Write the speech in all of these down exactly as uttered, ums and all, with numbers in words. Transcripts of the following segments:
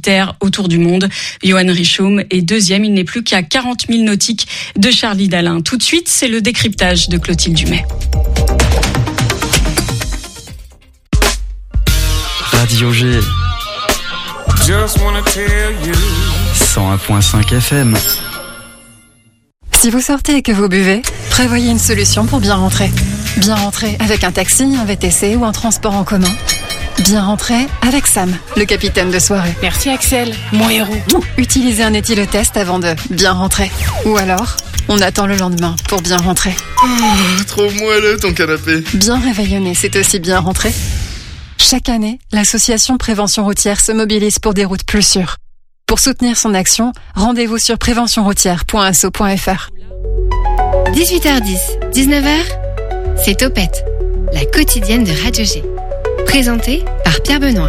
solitaire autour du monde. Johan Richoum est deuxième, il n'est plus qu'à quarante milles nautiques de Charlie Dalin. Tout de suite, c'est le décryptage de Clotilde Dumais. Radio G cent un virgule cinq F M. Si vous sortez et que vous buvez, prévoyez une solution pour bien rentrer. Bien rentrer avec un taxi, un V T C ou un transport en commun. Bien rentrer avec Sam, le capitaine de soirée. Merci Axel, mon héros. Utilisez un éthylotest avant de bien rentrer. Ou alors, on attend le lendemain pour bien rentrer. Oh, trop moelleux ton canapé. Bien réveillonné, c'est aussi bien rentrer. Chaque année, l'association Prévention Routière se mobilise pour des routes plus sûres. Pour soutenir son action, rendez-vous sur prévention routière point asso point f r. dix-huit heures dix, dix-neuf heures, c'est Topette, la quotidienne de Radio G. Présentée par Pierre Benoît.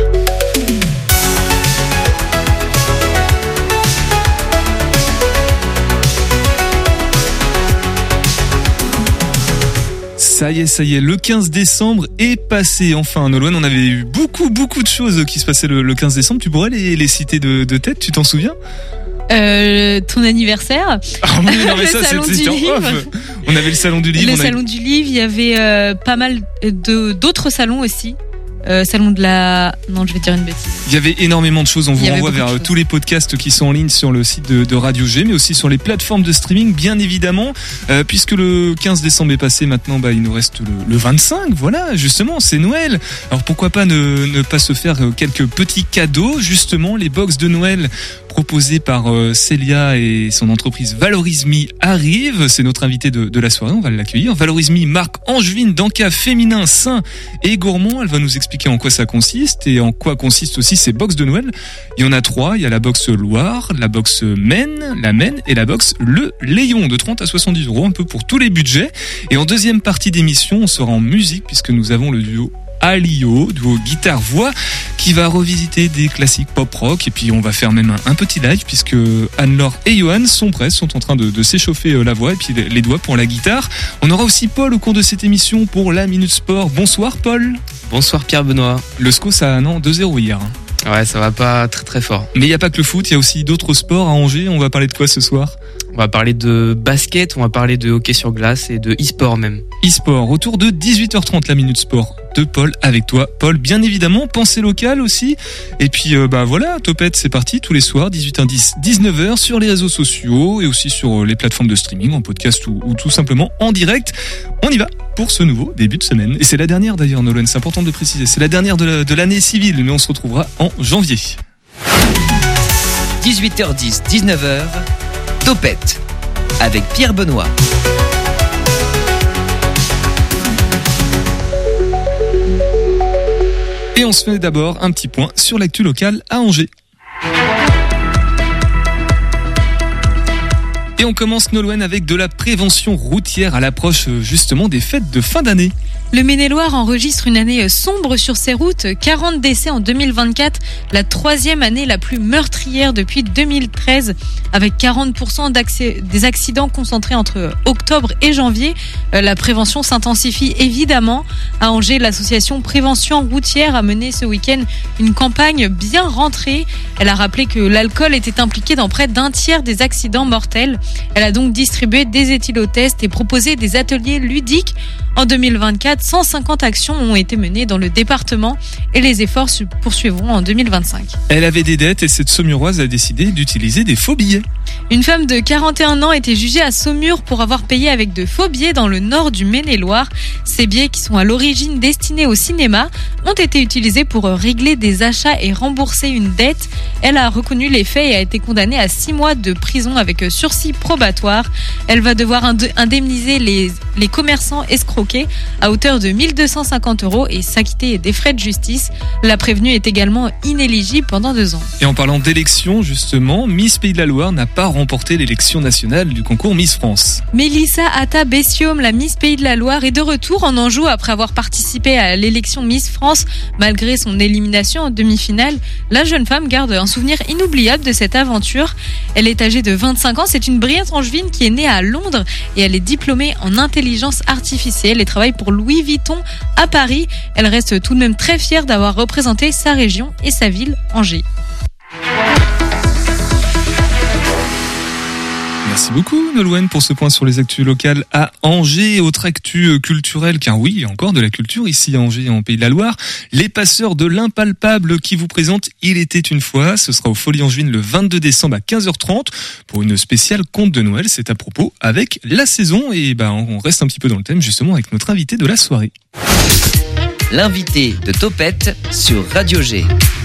Ça y est, ça y est, le quinze décembre est passé. Enfin, Nolwenn, on avait eu beaucoup, beaucoup de choses qui se passaient le, le quinze décembre. Tu pourrais les, les citer de, de tête, tu t'en souviens ? Euh, ton anniversaire. Ah oui, non, mais le ça, salon c'était du en livre. off. On avait le salon du livre. Le on salon avait... du livre, il y avait euh, pas mal de, d'autres salons aussi. Euh, salon de la... Non, je vais dire une bêtise. Il y avait énormément de choses. On vous renvoie vers euh, tous les podcasts qui sont en ligne sur le site de, de Radio G, mais aussi sur les plateformes de streaming, bien évidemment. Euh, puisque le quinze décembre est passé, maintenant, bah, il nous reste le, le vingt-cinq. Voilà, justement, c'est Noël. Alors pourquoi pas ne, ne pas se faire quelques petits cadeaux. Justement, les box de Noël proposées par euh, Célia et son entreprise Valorise Me arrivent. C'est notre invité de, de la soirée. On va l'accueillir. Valorise Me, marque angevine d'encas féminin, sain et gourmand. Elle va nous expliquer en quoi ça consiste et en quoi consistent aussi ces box de Noël. Il y en a trois. Il y a la box Loire, la box Maine, la Maine et la box Le Léon de trente à soixante-dix euros, un peu pour tous les budgets. Et en deuxième partie d'émission, on sera en musique puisque nous avons le duo Alio, duo guitare-voix, qui va revisiter des classiques pop-rock. Et puis on va faire même un, un petit live puisque Anne-Laure et Johan sont prêts, sont en train de, de s'échauffer la voix et puis les, les doigts pour la guitare. On aura aussi Paul au cours de cette émission pour la Minute Sport. Bonsoir Paul. Bonsoir Pierre Benoît. Le S C O, ça, non, deux zéro hier. Hein. Ouais, ça va pas très très fort. Mais il n'y a pas que le foot, il y a aussi d'autres sports à Angers. On va parler de quoi ce soir ? On va parler de basket, on va parler de hockey sur glace et de e-sport même. E-sport, autour de dix-huit heures trente, la Minute Sport de Paul avec toi. Paul, bien évidemment, pensée locale aussi. Et puis, euh, bah voilà, Topette, c'est parti tous les soirs, dix-huit heures dix, dix-neuf heures, sur les réseaux sociaux et aussi sur les plateformes de streaming, en podcast ou, ou tout simplement en direct. On y va pour ce nouveau début de semaine. Et c'est la dernière d'ailleurs, Nolwenn, c'est important de le préciser. C'est la dernière de, la, de l'année civile, mais on se retrouvera en janvier. dix-huit heures dix, dix-neuf heures, Topette avec Pierre Benoît. Et on se fait d'abord un petit point sur l'actu locale à Angers. Et on commence, Nolwenn, avec de la prévention routière à l'approche justement des fêtes de fin d'année. Le Maine-et-Loire enregistre une année sombre sur ses routes. quarante décès en deux mille vingt-quatre, la troisième année la plus meurtrière depuis deux mille treize, avec quarante pour cent des accidents concentrés entre octobre et janvier. La prévention s'intensifie évidemment. À Angers, l'association Prévention Routière a mené ce week-end une campagne bien rentrée. Elle a rappelé que l'alcool était impliqué dans près d'un tiers des accidents mortels. Elle a donc distribué des éthylotests et proposé des ateliers ludiques. En deux mille vingt-quatre, cent cinquante actions ont été menées dans le département et les efforts se poursuivront en deux mille vingt-cinq. Elle avait des dettes et cette Saumuroise a décidé d'utiliser des faux billets. Une femme de quarante et un ans était jugée à Saumur pour avoir payé avec de faux billets dans le nord du Maine-et-Loire. Ces billets, qui sont à l'origine destinés au cinéma, ont été utilisés pour régler des achats et rembourser une dette. Elle a reconnu les faits et a été condamnée à six mois de prison avec sursis probatoire. Elle va devoir indemniser les, les commerçants escroqués à hauteur de mille deux cent cinquante euros et s'acquitter des frais de justice. La prévenue est également inéligible pendant deux ans. Et en parlant d'élections, justement, Miss Pays de la Loire n'a pas remporté l'élection nationale du concours Miss France. Mélissa Atta-Bessiaume, la Miss Pays de la Loire, est de retour en Anjou après avoir participé à l'élection Miss France. Malgré son élimination en demi-finale, la jeune femme garde un souvenir inoubliable de cette aventure. Elle est âgée de vingt-cinq ans, c'est une brillante angevine qui est née à Londres et elle est diplômée en intelligence artificielle et travaille pour Louis Vuitton à Paris. Elle reste tout de même très fière d'avoir représenté sa région et sa ville, Angers. Merci beaucoup Nolwenn pour ce point sur les actus locales à Angers. Autre actu culturelle, car oui, il y a encore de la culture ici à Angers en Pays de la Loire. Les passeurs de l'impalpable qui vous présentent Il était une fois. Ce sera aux Folies Angevines le vingt-deux décembre à quinze heures trente pour une spéciale conte de Noël. C'est à propos avec la saison et ben on reste un petit peu dans le thème justement avec notre invité de la soirée. L'invité de Topette sur Radio G.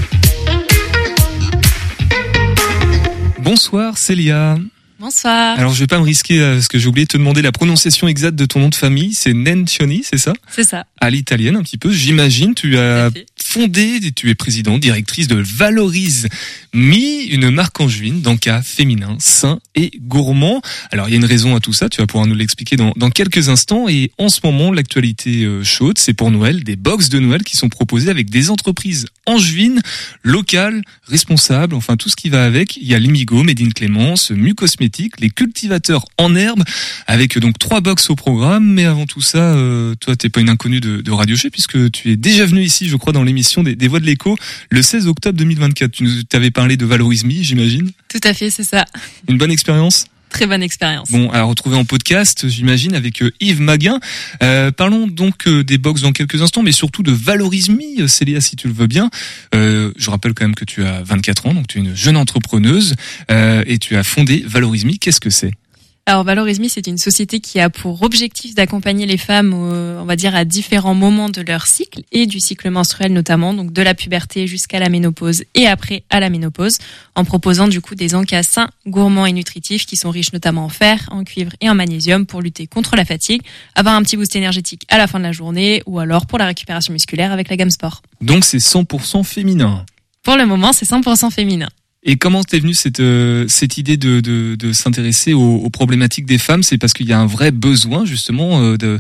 Bonsoir Célia. Bonsoir. Alors je vais pas me risquer parce que j'ai oublié de te demander la prononciation exacte de ton nom de famille. C'est Nencioni, c'est ça ? C'est ça. À l'italienne un petit peu, j'imagine. Tu as fondé, tu es présidente, directrice de Valorise Me, une marque angevine d'encas féminin, sain et gourmand. Alors il y a une raison à tout ça, tu vas pouvoir nous l'expliquer dans, dans quelques instants. Et en ce moment, l'actualité chaude, c'est pour Noël, des box de Noël qui sont proposées avec des entreprises angevines, locales, responsables, enfin tout ce qui va avec. Il y a Limigo, Made in Clémence, Mu Cosmétique, les cultivateurs en herbe, avec donc trois box au programme. Mais avant tout ça, euh, toi t'es pas une inconnue de, de Radio G puisque tu es déjà venu ici, je crois, dans l'émission des, des Voix de l'Écho le seize octobre deux mille vingt-quatre. Tu nous t'avais parlé de Valorise Me, j'imagine. Tout à fait, c'est ça. Une bonne expérience. Très bonne expérience. Bon, à retrouver en podcast, j'imagine, avec euh, Yves Maguin. Euh, parlons donc euh, des box dans quelques instants, mais surtout de Valorise Me, Célia, si tu le veux bien. Euh, je rappelle quand même que tu as vingt-quatre ans, donc tu es une jeune entrepreneuse euh, et tu as fondé Valorise Me. Qu'est-ce que c'est ? Alors Valorise Me, c'est une société qui a pour objectif d'accompagner les femmes, euh, on va dire, à différents moments de leur cycle et du cycle menstruel notamment, donc de la puberté jusqu'à la ménopause et après à la ménopause, en proposant du coup des encas sains, gourmands et nutritifs qui sont riches notamment en fer, en cuivre et en magnésium pour lutter contre la fatigue, avoir un petit boost énergétique à la fin de la journée ou alors pour la récupération musculaire avec la gamme sport. Donc c'est cent pour cent féminin. Pour le moment, c'est cent pour cent féminin. Et comment t'es venue cette euh, cette idée de de, de s'intéresser aux, aux problématiques des femmes ? C'est parce qu'il y a un vrai besoin justement euh, de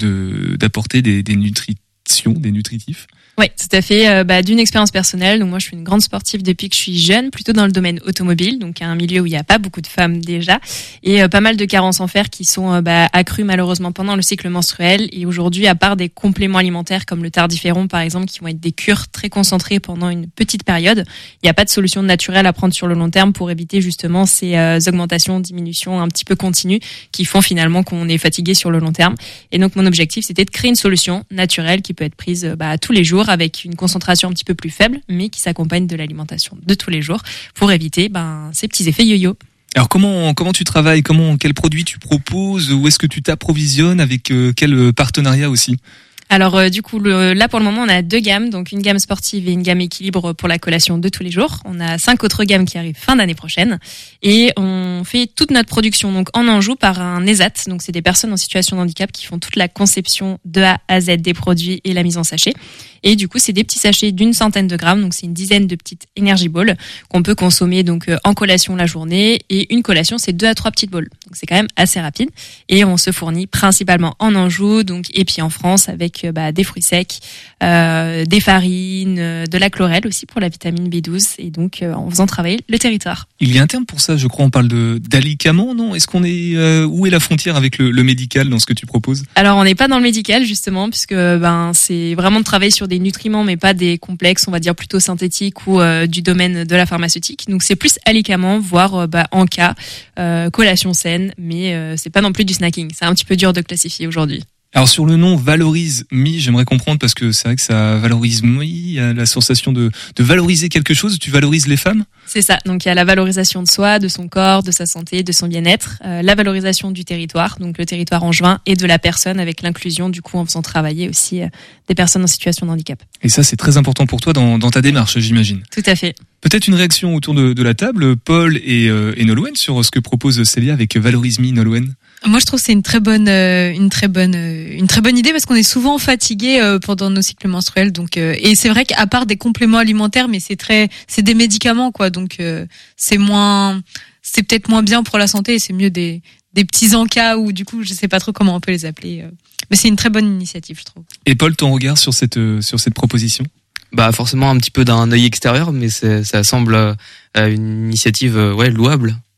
de d'apporter des des nutritions, des nutritifs. Oui, tout à fait. Euh, bah, d'une expérience personnelle. Donc moi, je suis une grande sportive depuis que je suis jeune, plutôt dans le domaine automobile, donc un milieu où il n'y a pas beaucoup de femmes déjà, et euh, pas mal de carences en fer qui sont euh, bah, accrues malheureusement pendant le cycle menstruel. Et aujourd'hui, à part des compléments alimentaires comme le tardiféron par exemple, qui vont être des cures très concentrées pendant une petite période, il n'y a pas de solution naturelle à prendre sur le long terme pour éviter justement ces euh, augmentations, diminutions un petit peu continues qui font finalement qu'on est fatigué sur le long terme. Et donc mon objectif, c'était de créer une solution naturelle qui peut être prise euh, bah, tous les jours, avec une concentration un petit peu plus faible, mais qui s'accompagne de l'alimentation de tous les jours pour éviter ben, ces petits effets yo-yo. Alors comment comment tu travailles, comment quels produits tu proposes, où est-ce que tu t'approvisionnes, avec euh, quel partenariat aussi ? Alors euh, du coup le, là pour le moment on a deux gammes, donc une gamme sportive et une gamme équilibre pour la collation de tous les jours. On a cinq autres gammes qui arrivent fin d'année prochaine et on fait toute notre production donc en Anjou par un E S A T, donc c'est des personnes en situation de handicap qui font toute la conception de A à Z des produits et la mise en sachet. Et du coup c'est des petits sachets d'une centaine de grammes, donc c'est une dizaine de petites Energy Balls qu'on peut consommer donc euh, en collation la journée, et une collation c'est deux à trois petites balles, donc c'est quand même assez rapide. Et on se fournit principalement en Anjou, donc et puis en France avec Bah, des fruits secs, euh, des farines, euh, de la chlorelle aussi pour la vitamine B douze, et donc euh, en faisant travailler le territoire. Il y a un terme pour ça, je crois, on parle de d'alicament, non ? Est-ce qu'on est euh, où est la frontière avec le, le médical dans ce que tu proposes ? Alors on n'est pas dans le médical justement, puisque ben c'est vraiment de travailler sur des nutriments, mais pas des complexes, on va dire plutôt synthétiques ou euh, du domaine de la pharmaceutique. Donc c'est plus alicament, voire euh, bah, en cas euh, collation saine, mais euh, c'est pas non plus du snacking. C'est un petit peu dur de classifier aujourd'hui. Alors sur le nom Valorise Me, j'aimerais comprendre parce que c'est vrai que ça valorise Me, il y a la sensation de, de valoriser quelque chose. Tu valorises les femmes ? C'est ça, donc il y a la valorisation de soi, de son corps, de sa santé, de son bien-être, euh, la valorisation du territoire, donc le territoire angevin, et de la personne avec l'inclusion, du coup en faisant travailler aussi euh, des personnes en situation de handicap. Et ça c'est très important pour toi dans, dans ta démarche, j'imagine. Tout à fait. Peut-être une réaction autour de, de la table, Paul et, euh, et Nolwenn, sur ce que propose Célia avec Valorise Me, Nolwenn. Moi, je trouve que c'est une très bonne, euh, une très bonne, euh, une très bonne idée parce qu'on est souvent fatigué euh, pendant nos cycles menstruels. Donc, euh, et c'est vrai qu'à part des compléments alimentaires, mais c'est très, c'est des médicaments, quoi. Donc, euh, c'est moins, c'est peut-être moins bien pour la santé. Et c'est mieux des, des petits encas ou du coup, je sais pas trop comment on peut les appeler. Euh. Mais c'est une très bonne initiative, je trouve. Et Paul, ton regard sur cette, euh, sur cette proposition ? Bah forcément un petit peu d'un œil extérieur, mais c'est, ça semble euh, une initiative euh, ouais louable.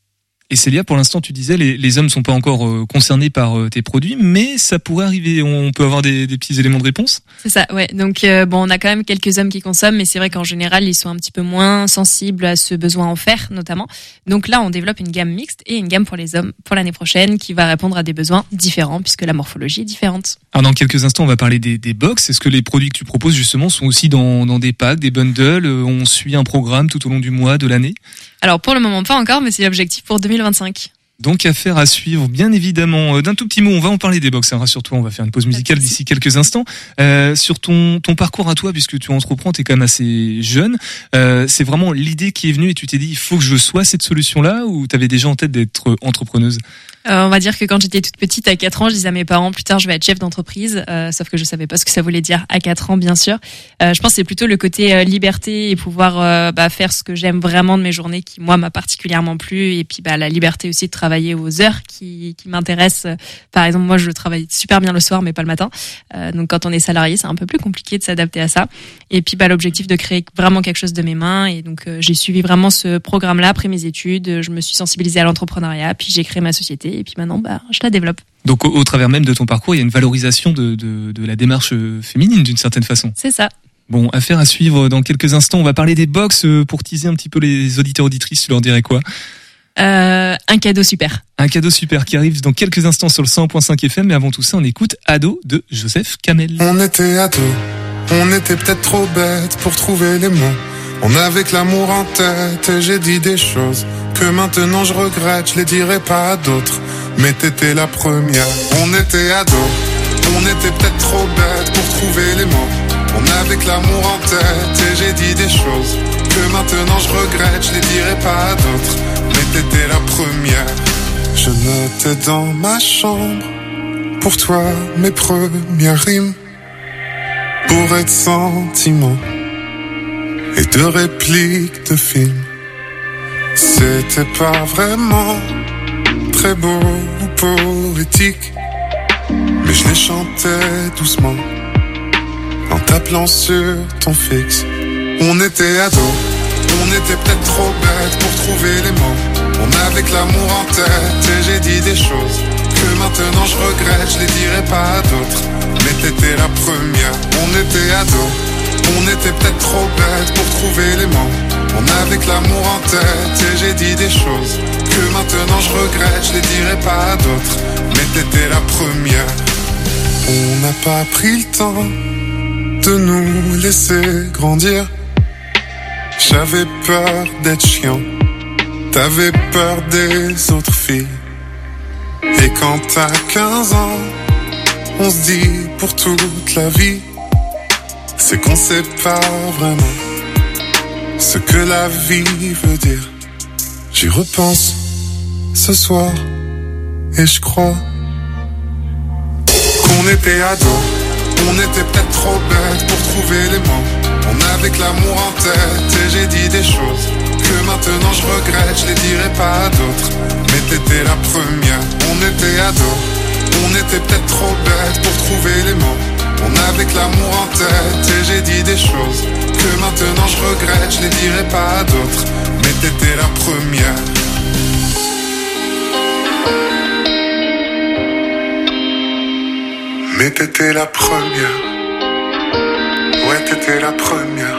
Et Célia, pour l'instant, tu disais, les, les hommes sont pas encore euh, concernés par euh, tes produits, mais ça pourrait arriver. On peut avoir des, des petits éléments de réponse. C'est ça, ouais. Donc euh, bon, on a quand même quelques hommes qui consomment, mais c'est vrai qu'en général, ils sont un petit peu moins sensibles à ce besoin en fer, notamment. Donc là, on développe une gamme mixte et une gamme pour les hommes pour l'année prochaine, qui va répondre à des besoins différents, puisque la morphologie est différente. Alors dans quelques instants, on va parler des, des box. Est-ce que les produits que tu proposes justement sont aussi dans, dans des packs, des bundles? On suit un programme tout au long du mois, de l'année? Alors pour le moment pas encore, mais c'est l'objectif pour deux mille vingt-cinq. Donc affaire à suivre, bien évidemment. D'un tout petit mot, on va en parler des box, hein, rassure-toi, on va faire une pause musicale d'ici quelques instants. Euh, sur ton ton parcours à toi, puisque tu entreprends, t'es quand même assez jeune, euh, c'est vraiment l'idée qui est venue et tu t'es dit, il faut que je sois cette solution-là, ou t'avais déjà en tête d'être entrepreneuse? Euh, on va dire que quand j'étais toute petite, à quatre ans, je disais à mes parents, plus tard, je vais être chef d'entreprise. Euh, sauf que je savais pas ce que ça voulait dire à quatre ans, bien sûr. Euh, je pense que c'est plutôt le côté euh, liberté et pouvoir euh, bah, faire ce que j'aime vraiment de mes journées qui, moi, m'a particulièrement plu. Et puis, bah, la liberté aussi de travailler aux heures qui, qui m'intéressent. Par exemple, moi, je travaille super bien le soir, mais pas le matin. Euh, donc, quand on est salarié, c'est un peu plus compliqué de s'adapter à ça. Et puis, bah, l'objectif de créer vraiment quelque chose de mes mains. Et donc, euh, j'ai suivi vraiment ce programme-là après mes études. Je me suis sensibilisée à l'entrepreneuriat, puis j'ai créé ma société. Et puis maintenant, bah, je la développe. Donc au, au travers même de ton parcours, il y a une valorisation de, de, de la démarche féminine d'une certaine façon. C'est ça. Bon, affaire à suivre dans quelques instants. On va parler des box pour teaser un petit peu les auditeurs auditrices. Tu leur dirais quoi? euh, Un cadeau super. Un cadeau super qui arrive dans quelques instants sur le cent un point cinq F M. Mais avant tout ça, on écoute Ado de Joseph Kamel. On était ados, on était peut-être trop bêtes pour trouver les mots. On avait que l'amour en tête et j'ai dit des choses que maintenant je regrette, je les dirai pas à d'autres. Mais t'étais la première. On était ados, on était peut-être trop bêtes pour trouver les mots. On avait que l'amour en tête et j'ai dit des choses que maintenant je regrette, je les dirai pas à d'autres. Mais t'étais la première. Je notais dans ma chambre pour toi mes premières rimes, bourrées de sentiments et de répliques de films. C'était pas vraiment très beau ou poétique, mais je les chantais doucement en t'appelant sur ton fixe. On était ados, on était peut-être trop bêtes pour trouver les mots. On avait que l'amour en tête et j'ai dit des choses que maintenant je regrette, je les dirai pas à d'autres. Mais t'étais la première. On était ados, on était peut-être trop bêtes pour trouver les mots. On avait que l'amour en tête et j'ai dit des choses que maintenant je regrette, je les dirai pas à d'autres. Mais t'étais la première. On n'a pas pris le temps de nous laisser grandir. J'avais peur d'être chiant, t'avais peur des autres filles. Et quand t'as quinze ans, on se dit pour toute la vie, c'est qu'on sait pas vraiment ce que la vie veut dire. J'y repense ce soir et je crois qu'on était ados, on était peut-être trop bêtes pour trouver les mots. On avait que l'amour en tête et j'ai dit des choses que maintenant je regrette, je les dirai pas à d'autres. Mais t'étais la première. On était ados, on était peut-être trop bêtes pour trouver les mots. On avait que l'amour en tête et j'ai dit des choses que maintenant je regrette, je les dirai pas à d'autres. Mais t'étais la première. Mais t'étais la première. Ouais, t'étais la première.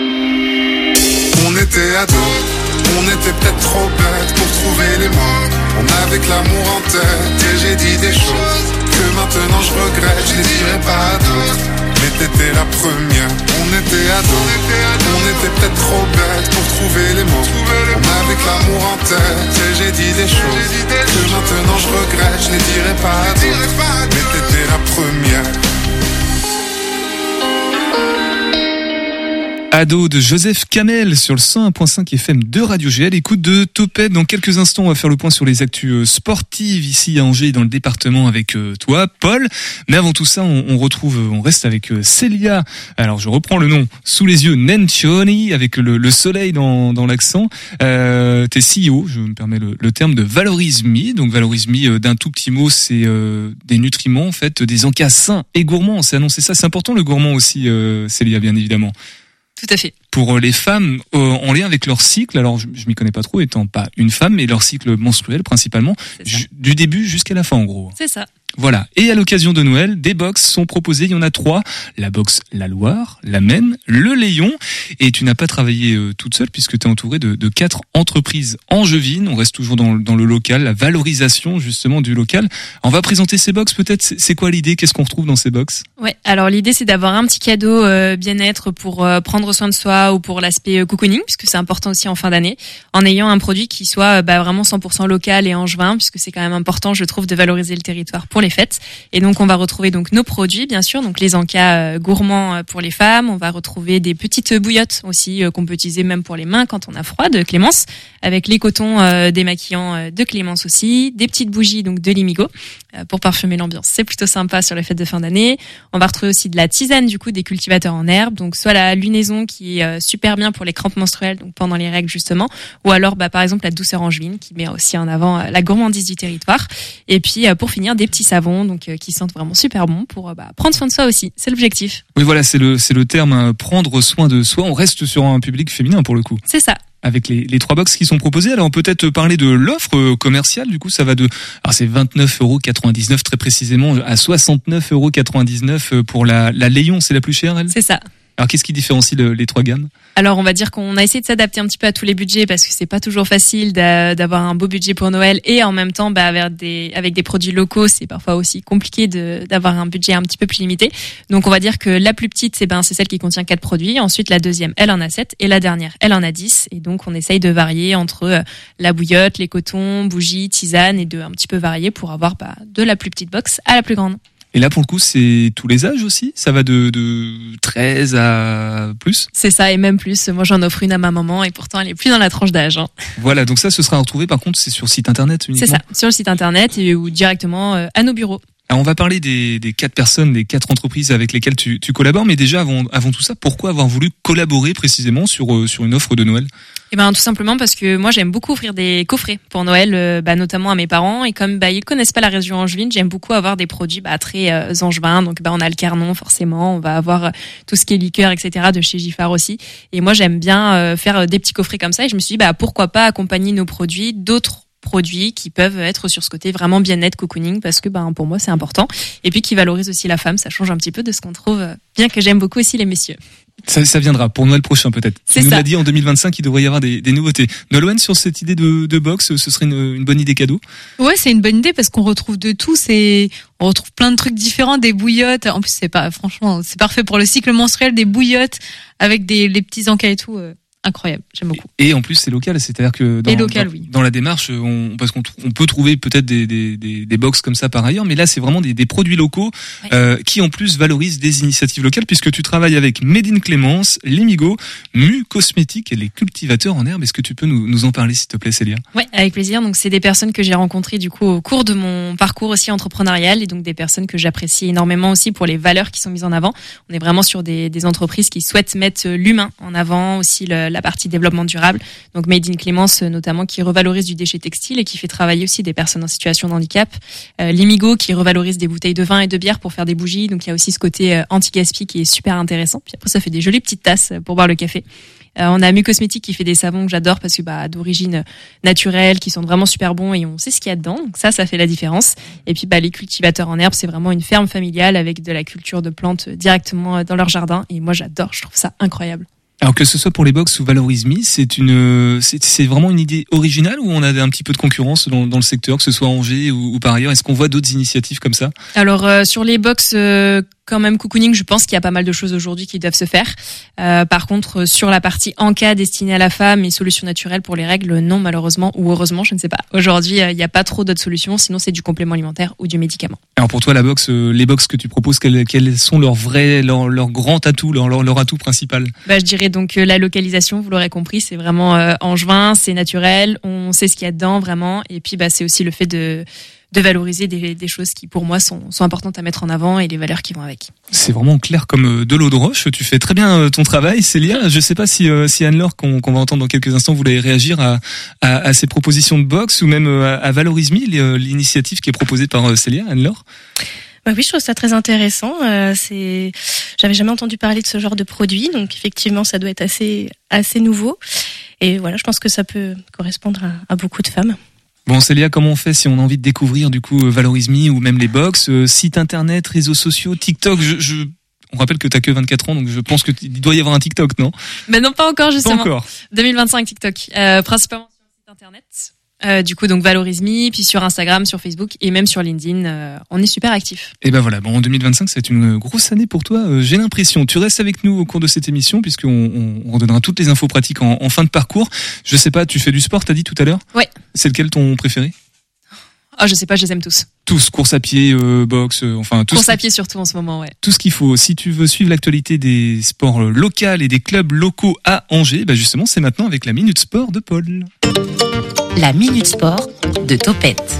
On était ados, on était peut-être trop bêtes pour trouver les mots. On avait que l'amour en tête et j'ai dit des choses que maintenant je regrette, je les dirai pas à d'autres. Mais t'étais la première. On était ados, on était peut-être trop bêtes pour trouver les mots. On avait que l'amour en tête et j'ai dit des choses que maintenant je regrette, je les dirai pas à d'autres. Mais t'étais la première. Ado de Joseph Kamel sur le cent un point cinq F M de Radio G. À l'écoute de Topette. Dans quelques instants, on va faire le point sur les actus sportives ici à Angers, dans le département, avec toi, Paul. Mais avant tout ça, on, on retrouve, on reste avec Célia. Alors, je reprends le nom sous les yeux, Nencioni, avec le, le soleil dans, dans l'accent. Euh, t'es C E O, je me permets le, le terme, de Valorise Me. Donc, Valorise Me, d'un tout petit mot, c'est euh, des nutriments, en fait, des encas sains et gourmands. C'est annoncé ça. C'est important, le gourmand aussi, euh, Célia, bien évidemment. Tout à fait. pour les femmes euh, en lien avec leur cycle. Alors je, je m'y connais pas trop, étant pas une femme, mais leur cycle menstruel principalement, ju- du début jusqu'à la fin en gros. C'est ça. Voilà. Et à l'occasion de Noël, des box sont proposées. Il y en a trois. La box La Loire, la Maine, le Léon. Et tu n'as pas travaillé euh, toute seule puisque tu es entourée de, de quatre entreprises angevines. On reste toujours dans, dans le local, la valorisation justement du local. On va présenter ces box peut-être. C'est, c'est quoi l'idée? Qu'est-ce qu'on retrouve dans ces box? Ouais. Alors l'idée c'est d'avoir un petit cadeau euh, bien-être pour euh, prendre soin de soi ou pour l'aspect euh, cocooning puisque c'est important aussi en fin d'année. En ayant un produit qui soit euh, bah, vraiment cent pour cent local et angevin puisque c'est quand même important, je trouve, de valoriser le territoire pour les fêtes. Et donc on va retrouver donc nos produits bien sûr, donc les encas euh, gourmands pour les femmes, on va retrouver des petites bouillottes aussi euh, qu'on peut utiliser même pour les mains quand on a froid de Clémence, avec les cotons euh, démaquillants euh, de Clémence aussi, des petites bougies donc de Limigo euh, pour parfumer l'ambiance. C'est plutôt sympa sur les fêtes de fin d'année. On va retrouver aussi de la tisane du coup des cultivateurs en herbe, donc soit la lunaison qui est euh, super bien pour les crampes menstruelles donc pendant les règles justement, ou alors bah par exemple la douceur angevine qui met aussi en avant euh, la gourmandise du territoire. Et puis euh, pour finir des petits savons donc euh, qui sentent vraiment super bon pour euh, bah, prendre soin de soi aussi. C'est l'objectif. Oui, voilà, c'est le c'est le terme hein, prendre soin de soi. On reste sur un public féminin pour le coup. C'est ça. Avec les, les trois box qui sont proposées. Alors, on peut peut-être parler de l'offre commerciale. Du coup, ça va de, alors c'est vingt-neuf euros quatre-vingt-dix-neuf très précisément à soixante-neuf euros quatre-vingt-dix-neuf pour la, la Léon. C'est la plus chère, elle? C'est ça. Alors, qu'est-ce qui différencie le, les trois gammes? Alors, on va dire qu'on a essayé de s'adapter un petit peu à tous les budgets parce que c'est pas toujours facile d'avoir un beau budget pour Noël et en même temps, bah, avec des, avec des produits locaux, c'est parfois aussi compliqué de, d'avoir un budget un petit peu plus limité. Donc, on va dire que la plus petite, c'est ben, c'est celle qui contient quatre produits. Ensuite, la deuxième, elle en a sept et la dernière, elle en a dix. Et donc, on essaye de varier entre la bouillotte, les cotons, bougies, tisanes et de un petit peu varier pour avoir, bah, de la plus petite box à la plus grande. Et là, pour le coup, c'est tous les âges aussi? Ça va de, de treize à plus? C'est ça, et même plus. Moi, j'en offre une à ma maman, et pourtant, elle est plus dans la tranche d'âge. Hein. Voilà, donc ça, ce sera retrouvé, par contre, c'est sur le site internet uniquement? C'est ça, sur le site internet et, ou directement euh, à nos bureaux. Alors, on va parler des, des quatre personnes, des quatre entreprises avec lesquelles tu, tu collabores, mais déjà, avant, avant tout ça, pourquoi avoir voulu collaborer précisément sur, euh, sur une offre de Noël? Eh ben tout simplement parce que moi j'aime beaucoup offrir des coffrets pour Noël, euh, bah, notamment à mes parents, et comme bah ils connaissent pas la région angevine, j'aime beaucoup avoir des produits bah, très euh, angevins. Donc bah on a le Carnon forcément, on va avoir euh, tout ce qui est liqueur, et cetera de chez Giffard aussi. Et moi j'aime bien euh, faire euh, des petits coffrets comme ça. Et je me suis dit bah pourquoi pas accompagner nos produits d'autres produits qui peuvent être sur ce côté vraiment bien-être, cocooning, parce que ben pour moi c'est important. Et puis qui valorise aussi la femme, ça change un petit peu de ce qu'on trouve, bien que j'aime beaucoup aussi les messieurs. Ça, ça viendra pour Noël prochain peut-être. C'est tu nous ça. l'as dit en deux mille vingt-cinq, il devrait y avoir des, des nouveautés. Nolwenn, sur cette idée de, de box, ce serait une, une bonne idée cadeau? Ouais, c'est une bonne idée parce qu'on retrouve de tout. C'est, on retrouve plein de trucs différents, des bouillottes. En plus, c'est pas, franchement, c'est parfait pour le cycle menstruel, des bouillottes avec des les petits encas et tout. Euh, incroyable, j'aime beaucoup. Et en plus, c'est local, c'est-à-dire que dans, et local, dans, oui. dans la démarche, on, parce qu'on on peut trouver peut-être des, des, des, des box comme ça par ailleurs, mais là, c'est vraiment des, des produits locaux ouais. euh, qui en plus valorisent des initiatives locales, puisque tu travailles avec Made in Clémence, Limigo, Mu Cosmétique et les cultivateurs en herbe. Est-ce que tu peux nous, nous en parler, s'il te plaît, Célia? Ouais, avec plaisir. Donc, c'est des personnes que j'ai rencontrées du coup au cours de mon parcours aussi entrepreneurial, et donc des personnes que j'apprécie énormément aussi pour les valeurs qui sont mises en avant. On est vraiment sur des, des entreprises qui souhaitent mettre l'humain en avant, aussi le, la partie développement durable. Donc Made in Clémence notamment qui revalorise du déchet textile et qui fait travailler aussi des personnes en situation de handicap. Euh, Limigo qui revalorise des bouteilles de vin et de bière pour faire des bougies. Donc il y a aussi ce côté euh, anti-gaspi qui est super intéressant. Puis après ça fait des jolies petites tasses pour boire le café. Euh, on a Mu Cosmétique qui fait des savons que j'adore parce que bah d'origine naturelle, qui sont vraiment super bons et on sait ce qu'il y a dedans. Donc ça, ça fait la différence. Et puis bah les cultivateurs en herbe, c'est vraiment une ferme familiale avec de la culture de plantes directement dans leur jardin. Et moi j'adore, je trouve ça incroyable. Alors que ce soit pour les box ou Valorise Me, c'est une, c'est, c'est vraiment une idée originale ou on a un petit peu de concurrence dans, dans le secteur, que ce soit à Angers ou, ou par ailleurs? Est-ce qu'on voit d'autres initiatives comme ça? Alors euh, sur les box, euh, quand même cocooning, je pense qu'il y a pas mal de choses aujourd'hui qui doivent se faire. Euh, par contre, sur la partie encas destinée à la femme et solutions naturelles pour les règles, non malheureusement ou heureusement, je ne sais pas. Aujourd'hui, il n'y a pas trop d'autres solutions, sinon c'est du complément alimentaire ou du médicament. Alors pour toi, la box, euh, les box que tu proposes, quels, quels sont leurs vrais, leurs leur grands atouts, leurs leur, leur atout principal? Bah, je dirais donc euh, la localisation, vous l'aurez compris, c'est vraiment euh, angevin, c'est naturel, on sait ce qu'il y a dedans vraiment, et puis bah c'est aussi le fait de de valoriser des, des choses qui pour moi sont, sont importantes à mettre en avant et les valeurs qui vont avec. C'est vraiment clair comme de l'eau de roche. Tu fais très bien ton travail, Célia. Je sais pas si, euh, si Anne-Laure, qu'on, qu'on va entendre dans quelques instants, voulait réagir à, à, à ces propositions de box ou même à, à Valorise Me, l'initiative qui est proposée par Célia, Anne-Laure. Bah oui, je trouve ça très intéressant. Euh, c'est, j'avais jamais entendu parler de ce genre de produit, donc effectivement, ça doit être assez, assez nouveau. Et voilà, je pense que ça peut correspondre à, à beaucoup de femmes. Bon, Célia, comment on fait si on a envie de découvrir du coup Valorise Me ou même les box, euh, site internet, réseaux sociaux, TikTok, je, je... On rappelle que t'as que vingt-quatre ans, donc je pense que t- il doit y avoir un TikTok, non? Mais non, pas encore, justement. Pas encore. deux mille vingt-cinq TikTok, euh, principalement sur le site internet. Euh, du coup, donc Valorise Me, puis sur Instagram, sur Facebook et même sur LinkedIn, euh, on est super actifs. Et ben voilà, bon, en deux mille vingt-cinq, c'est une grosse année pour toi, euh, j'ai l'impression. Tu restes avec nous au cours de cette émission, puisqu'on on, on donnera toutes les infos pratiques en, en fin de parcours. Je sais pas, tu fais du sport, t'as dit tout à l'heure? Ouais. C'est lequel ton préféré? Oh, je sais pas, je les aime tous. Tous, course à pied, euh, boxe, euh, enfin tout. Course à pied surtout en ce moment, ouais. Tout ce qu'il faut. Si tu veux suivre l'actualité des sports locaux et des clubs locaux à Angers, bah justement, c'est maintenant avec la Minute Sport de Paul. La Minute Sport de Topette.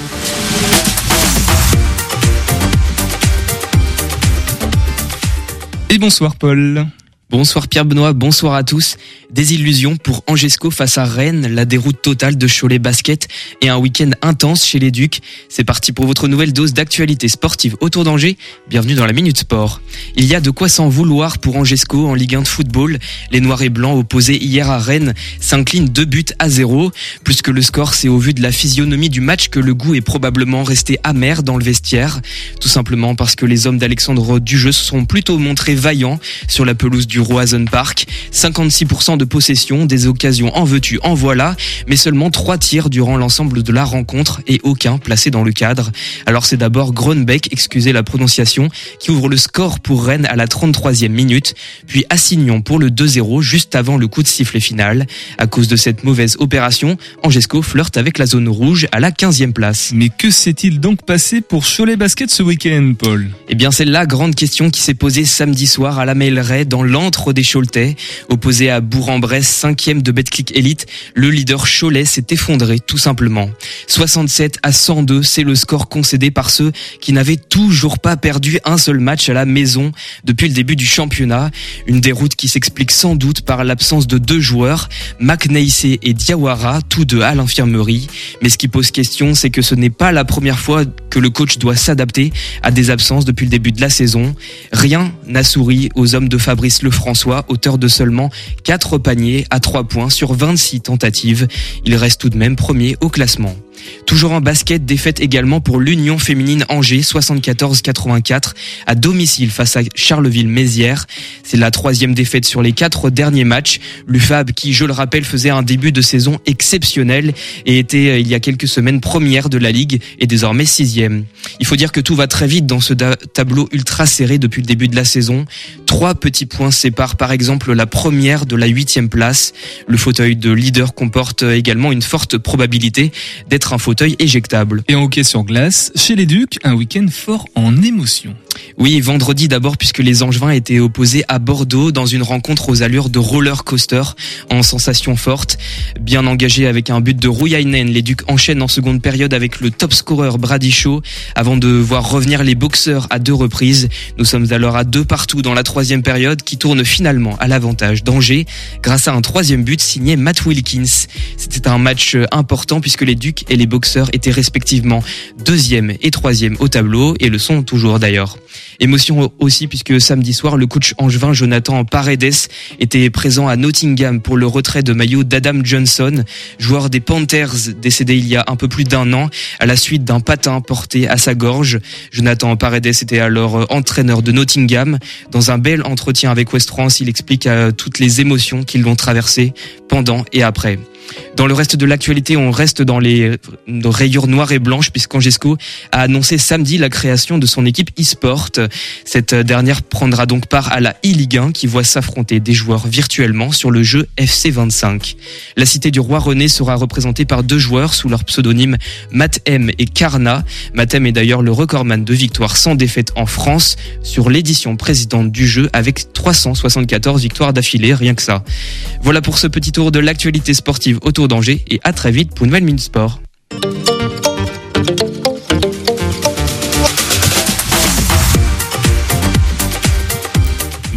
Et bonsoir Paul. Bonsoir Pierre-Benoît, bonsoir à tous. Des illusions pour Angesco face à Rennes, la déroute totale de Cholet Basket et un week-end intense chez les Ducs. C'est parti pour votre nouvelle dose d'actualité sportive autour d'Angers. Bienvenue dans la Minute Sport. Il y a de quoi s'en vouloir pour Angesco en Ligue un de football. Les Noirs et Blancs opposés hier à Rennes s'inclinent deux buts à zéro. Plus que le score, c'est au vu de la physionomie du match que le goût est probablement resté amer dans le vestiaire. Tout simplement parce que les hommes d'Alexandre Dujeu se sont plutôt montrés vaillants sur la pelouse du Roazhon Park. cinquante-six pour cent de possession, des occasions en veux-tu, en voilà, mais seulement trois tirs durant l'ensemble de la rencontre et aucun placé dans le cadre. Alors c'est d'abord Groenbeck, excusez la prononciation, qui ouvre le score pour Rennes à la trente-troisième minute, puis Assignon pour le deux zéro juste avant le coup de sifflet final. À cause de cette mauvaise opération, Angesco flirte avec la zone rouge à la quinzième place. Mais que s'est-il donc passé pour Cholet Basket ce week-end, Paul? Eh bien c'est la grande question qui s'est posée samedi soir à la Meilleray dans l'antre des Choletais. Opposé à Bourg-en-Bresse, cinquième de Betclic Elite, le leader Cholet s'est effondré tout simplement. soixante-sept à cent deux, c'est le score concédé par ceux qui n'avaient toujours pas perdu un seul match à la maison depuis le début du championnat. Une déroute qui s'explique sans doute par l'absence de deux joueurs, McNeissé et Diawara, tous deux à l'infirmerie. Mais ce qui pose question, c'est que ce n'est pas la première fois que le coach doit s'adapter à des absences depuis le début de la saison. Rien n'a souri aux hommes de Fabrice Lefrançois, auteur de seulement quatre paniers à trois points sur vingt-six tentatives. Il reste tout de même premier au classement. Toujours en basket, défaite également pour l'Union féminine Angers, soixante-quatorze à quatre-vingt-quatre, à domicile face à Charleville-Mézières. C'est la troisième défaite sur les quatre derniers matchs. L'U F A B qui, je le rappelle, faisait un début de saison exceptionnel et était il y a quelques semaines première de la Ligue et désormais sixième. Il faut dire que tout va très vite dans ce da- tableau ultra serré depuis le début de la saison. Trois petits points séparent par exemple la première de la huitième place. Le fauteuil de leader comporte également une forte probabilité d'être un fauteuil éjectable. Et en hockey sur glace, chez les Ducs, un week-end fort en émotion. Oui, vendredi d'abord puisque les Angevins étaient opposés à Bordeaux dans une rencontre aux allures de roller coaster en sensation forte. Bien engagés avec un but de Rouyainen, les Ducs enchaînent en seconde période avec le top scorer Brady Shaw avant de voir revenir les boxeurs à deux reprises. Nous sommes alors à deux partout dans la troisième période qui tourne finalement à l'avantage d'Angers grâce à un troisième but signé Matt Wilkins. C'était un match important puisque les Ducs et les boxeurs étaient respectivement deuxième et troisième au tableau et le sont toujours d'ailleurs. Émotion aussi puisque samedi soir, le coach angevin Jonathan Paredes était présent à Nottingham pour le retrait de maillot d'Adam Johnson, joueur des Panthers décédé il y a un peu plus d'un an à la suite d'un patin porté à sa gorge. Jonathan Paredes était alors entraîneur de Nottingham. Dans un bel entretien avec Ouest France, il explique euh, toutes les émotions qui l'ont traversé pendant et après. Dans le reste de l'actualité, on reste dans les rayures noires et blanches puisqu'Angesco a annoncé samedi la création de son équipe e-sport. Cette dernière prendra donc part à la e-Ligue un qui voit s'affronter des joueurs virtuellement sur le jeu F C vingt-cinq. La cité du Roi René sera représentée par deux joueurs sous leur pseudonyme Matt M et Karna. Matt M est d'ailleurs le recordman de victoires sans défaite en France sur l'édition précédente du jeu avec trois cent soixante-quatorze victoires d'affilée, rien que ça. Voilà pour ce petit tour de l'actualité sportive autour d'Angers et à très vite pour une nouvelle Minute Sport.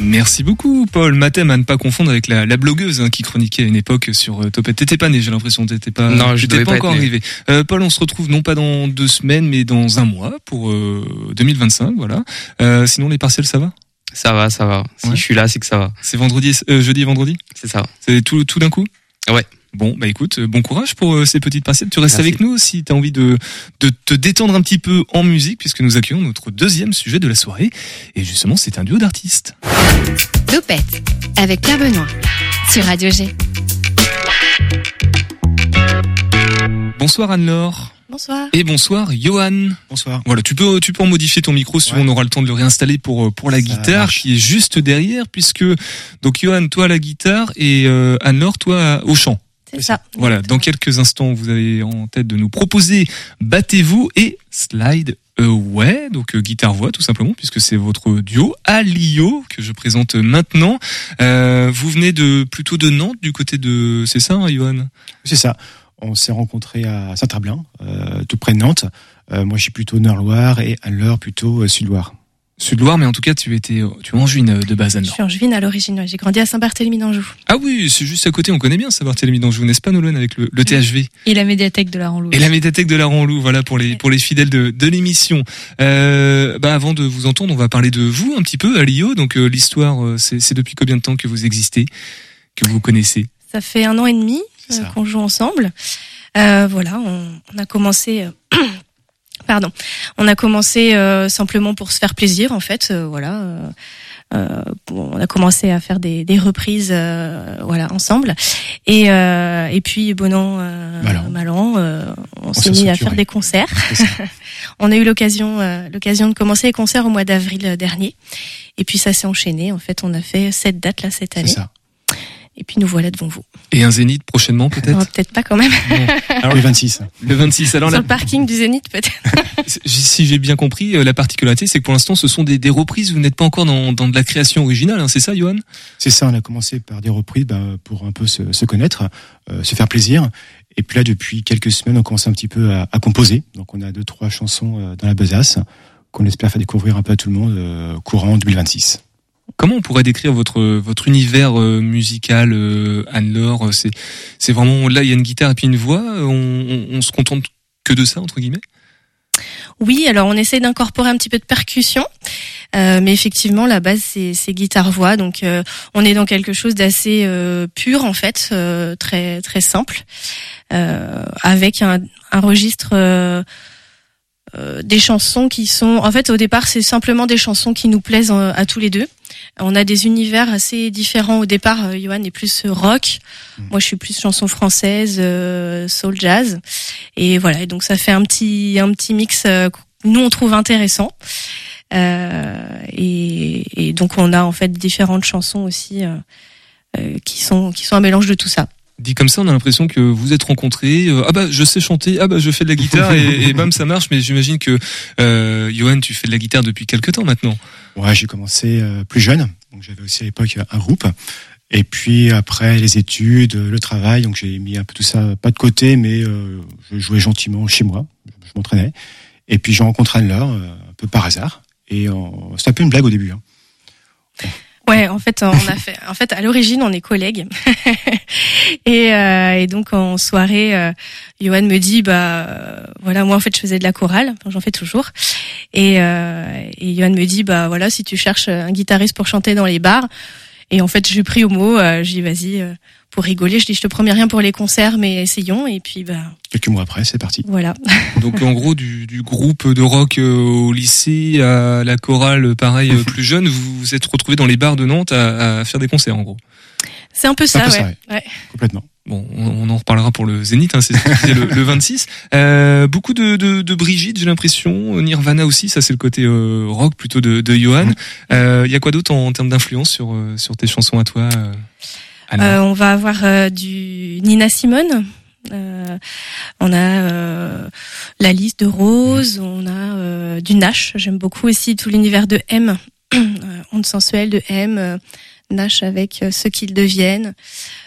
Merci beaucoup, Paul. Mathem, à ne pas confondre avec la, la blogueuse hein, qui chroniquait à une époque sur euh, Topette. T'étais pas né, j'ai l'impression. T'étais pas. Non, je t'étais devais pas, pas encore être né. arrivé. Euh, Paul, on se retrouve non pas dans deux semaines, mais dans un mois pour euh, deux mille vingt-cinq. Voilà. Euh, sinon, les partiels, ça va? Ça va, ça va. Si Ouais. je suis là, c'est que ça va. C'est vendredi, euh, jeudi et vendredi? C'est ça. C'est tout, tout d'un coup? Ouais. Bon, bah écoute, bon courage pour euh, ces petites partiels. Tu restes Merci. avec nous si tu as envie de, de te détendre un petit peu en musique, puisque nous accueillons notre deuxième sujet de la soirée. Et justement, c'est un duo d'artistes. Topette avec Pierre Benoît sur Radio G. Bonsoir Anne-Laure. Bonsoir. Et bonsoir Johan. Bonsoir. Voilà, tu peux tu peux en modifier ton micro si Ouais. on aura le temps de le réinstaller pour pour la Ça guitare marche. qui est juste derrière, puisque donc Johan, toi à la guitare et euh, Anne-Laure, toi au chant. C'est ça. Voilà, dans quelques instants, vous avez en tête de nous proposer Battez-vous et Slide Away, donc euh, guitare-voix tout simplement, puisque c'est votre duo Alio que je présente maintenant. Euh, vous venez de plutôt de Nantes, du côté de... C'est ça, hein, Johan? C'est ça. On s'est rencontrés à Saint-Herblain, euh, tout près de Nantes. Euh, moi, je suis plutôt Nord-Loire et Anne-Laure plutôt euh, Sud-Loire. Sud-Loire, mais en tout cas, tu étais, tu es angevine de base, Je Anne-Laure. suis angevine à l'origine. ouais. J'ai grandi à Saint-Barthélemy d'Anjou. Ah oui, c'est juste à côté, on connaît bien Saint-Barthélemy d'Anjou, n'est-ce pas, Nolwenn, avec le, le T H V? Et la médiathèque de la Ranlou. Et la médiathèque de la Ranlou, voilà, pour les, pour les fidèles de, de l'émission. Euh, bah, avant de vous entendre, on va parler de vous un petit peu, Alio. Donc, euh, l'histoire, euh, c'est, c'est depuis combien de temps que vous existez, que vous connaissez? Ça fait un an et demi euh, qu'on joue ensemble. Euh, voilà, on, on a commencé... euh, Pardon. On a commencé euh, simplement pour se faire plaisir, en fait. Euh, voilà. Euh, euh, bon, on a commencé à faire des, des reprises, euh, voilà, ensemble. Et euh, et puis bon an, euh, Mal an. mal an, euh, on, On s'est s'est mis à structuré. faire des concerts. C'est ça. On a eu l'occasion euh, l'occasion de commencer les concerts au mois d'avril dernier. Et puis ça s'est enchaîné. En fait, on a fait sept dates là cette année. C'est ça. Et puis nous voilà devant vous. Et un Zénith prochainement, peut-être? Non, peut-être pas quand même. Alors, le vingt-six. Le vingt-six. Alors, Sur la, le parking du Zénith, peut-être. si j'ai bien compris, euh, la particularité, c'est que pour l'instant, ce sont des, des reprises. Vous n'êtes pas encore dans, dans de la création originale, hein, c'est ça, Johan? C'est ça, on a commencé par des reprises bah, pour un peu se, se connaître, euh, se faire plaisir. Et puis là, depuis quelques semaines, on commence un petit peu à, à composer. Donc on a deux, trois chansons euh, dans la besace qu'on espère faire découvrir un peu à tout le monde euh, courant deux mille vingt-six. Comment on pourrait décrire votre votre univers euh, musical, euh, Anne-Laure? C'est c'est vraiment là, il y a une guitare et puis une voix. On, on, on se contente que de ça, entre guillemets? Oui, alors on essaie d'incorporer un petit peu de percussion, euh, mais effectivement la base c'est, c'est guitare-voix, donc euh, on est dans quelque chose d'assez euh, pur en fait, euh, très très simple, euh, avec un, un registre euh, euh, des chansons qui sont, en fait au départ c'est simplement des chansons qui nous plaisent euh, à tous les deux. On a des univers assez différents au départ. Euh, Johan est plus rock, mmh. moi je suis plus chanson française, euh, soul jazz, et voilà. Et donc ça fait un petit un petit mix. Euh, que nous on trouve intéressant. Euh, et, et donc on a en fait différentes chansons aussi euh, euh, qui sont qui sont un mélange de tout ça. Dit comme ça, on a l'impression que vous êtes rencontrés. Euh, ah bah je sais chanter, ah bah je fais de la guitare et, et bam ça marche. Mais j'imagine que euh, Johan, tu fais de la guitare depuis quelques temps maintenant. Ouais, j'ai commencé euh, plus jeune, donc j'avais aussi à l'époque un groupe. Et puis après les études, le travail, donc j'ai mis un peu tout ça pas de côté, mais euh, je jouais gentiment chez moi, je m'entraînais. Et puis j'ai rencontré Anne-Laure euh, un peu par hasard, et on... c'était un peu une blague au début. Hein. Ouais, en fait, on a fait. En fait, à l'origine, on est collègues. et, euh, et donc en soirée, euh, Johan me dit, bah euh, voilà, moi en fait, je faisais de la chorale, enfin, j'en fais toujours. Et, euh, et Johan me dit, bah voilà, si tu cherches un guitariste pour chanter dans les bars. Et en fait, je lui ai pris au mot. Euh, je dis, vas-y, euh, pour rigoler, je dis, je te promets rien pour les concerts, mais essayons. Et puis, bah. Quelques mois après, c'est parti. Voilà. Donc en gros, du, du groupe de rock euh, au lycée à la chorale, pareil, euh, plus jeune, vous vous êtes retrouvés dans les bars de Nantes à, à faire des concerts, en gros. C'est un peu c'est ça, un peu ouais. ça, ouais. ouais. Complètement. Bon, on, on en reparlera pour le Zénith, hein, c'est ce que tu disais, le, le vingt-six. Euh, beaucoup de, de, de Brigitte, j'ai l'impression. Nirvana aussi, ça c'est le côté euh, rock plutôt de, de Johan. Il euh, y a quoi d'autre en, en termes d'influence sur, euh, sur tes chansons à toi, euh, Anna? Euh, on va avoir euh, du Nina Simone. Euh, on a euh, la liste de Rose. On a euh, du Nash. J'aime beaucoup aussi tout l'univers de M. euh, Onde sensuelle de M. Euh, Nash avec euh, Ce qu'ils deviennent.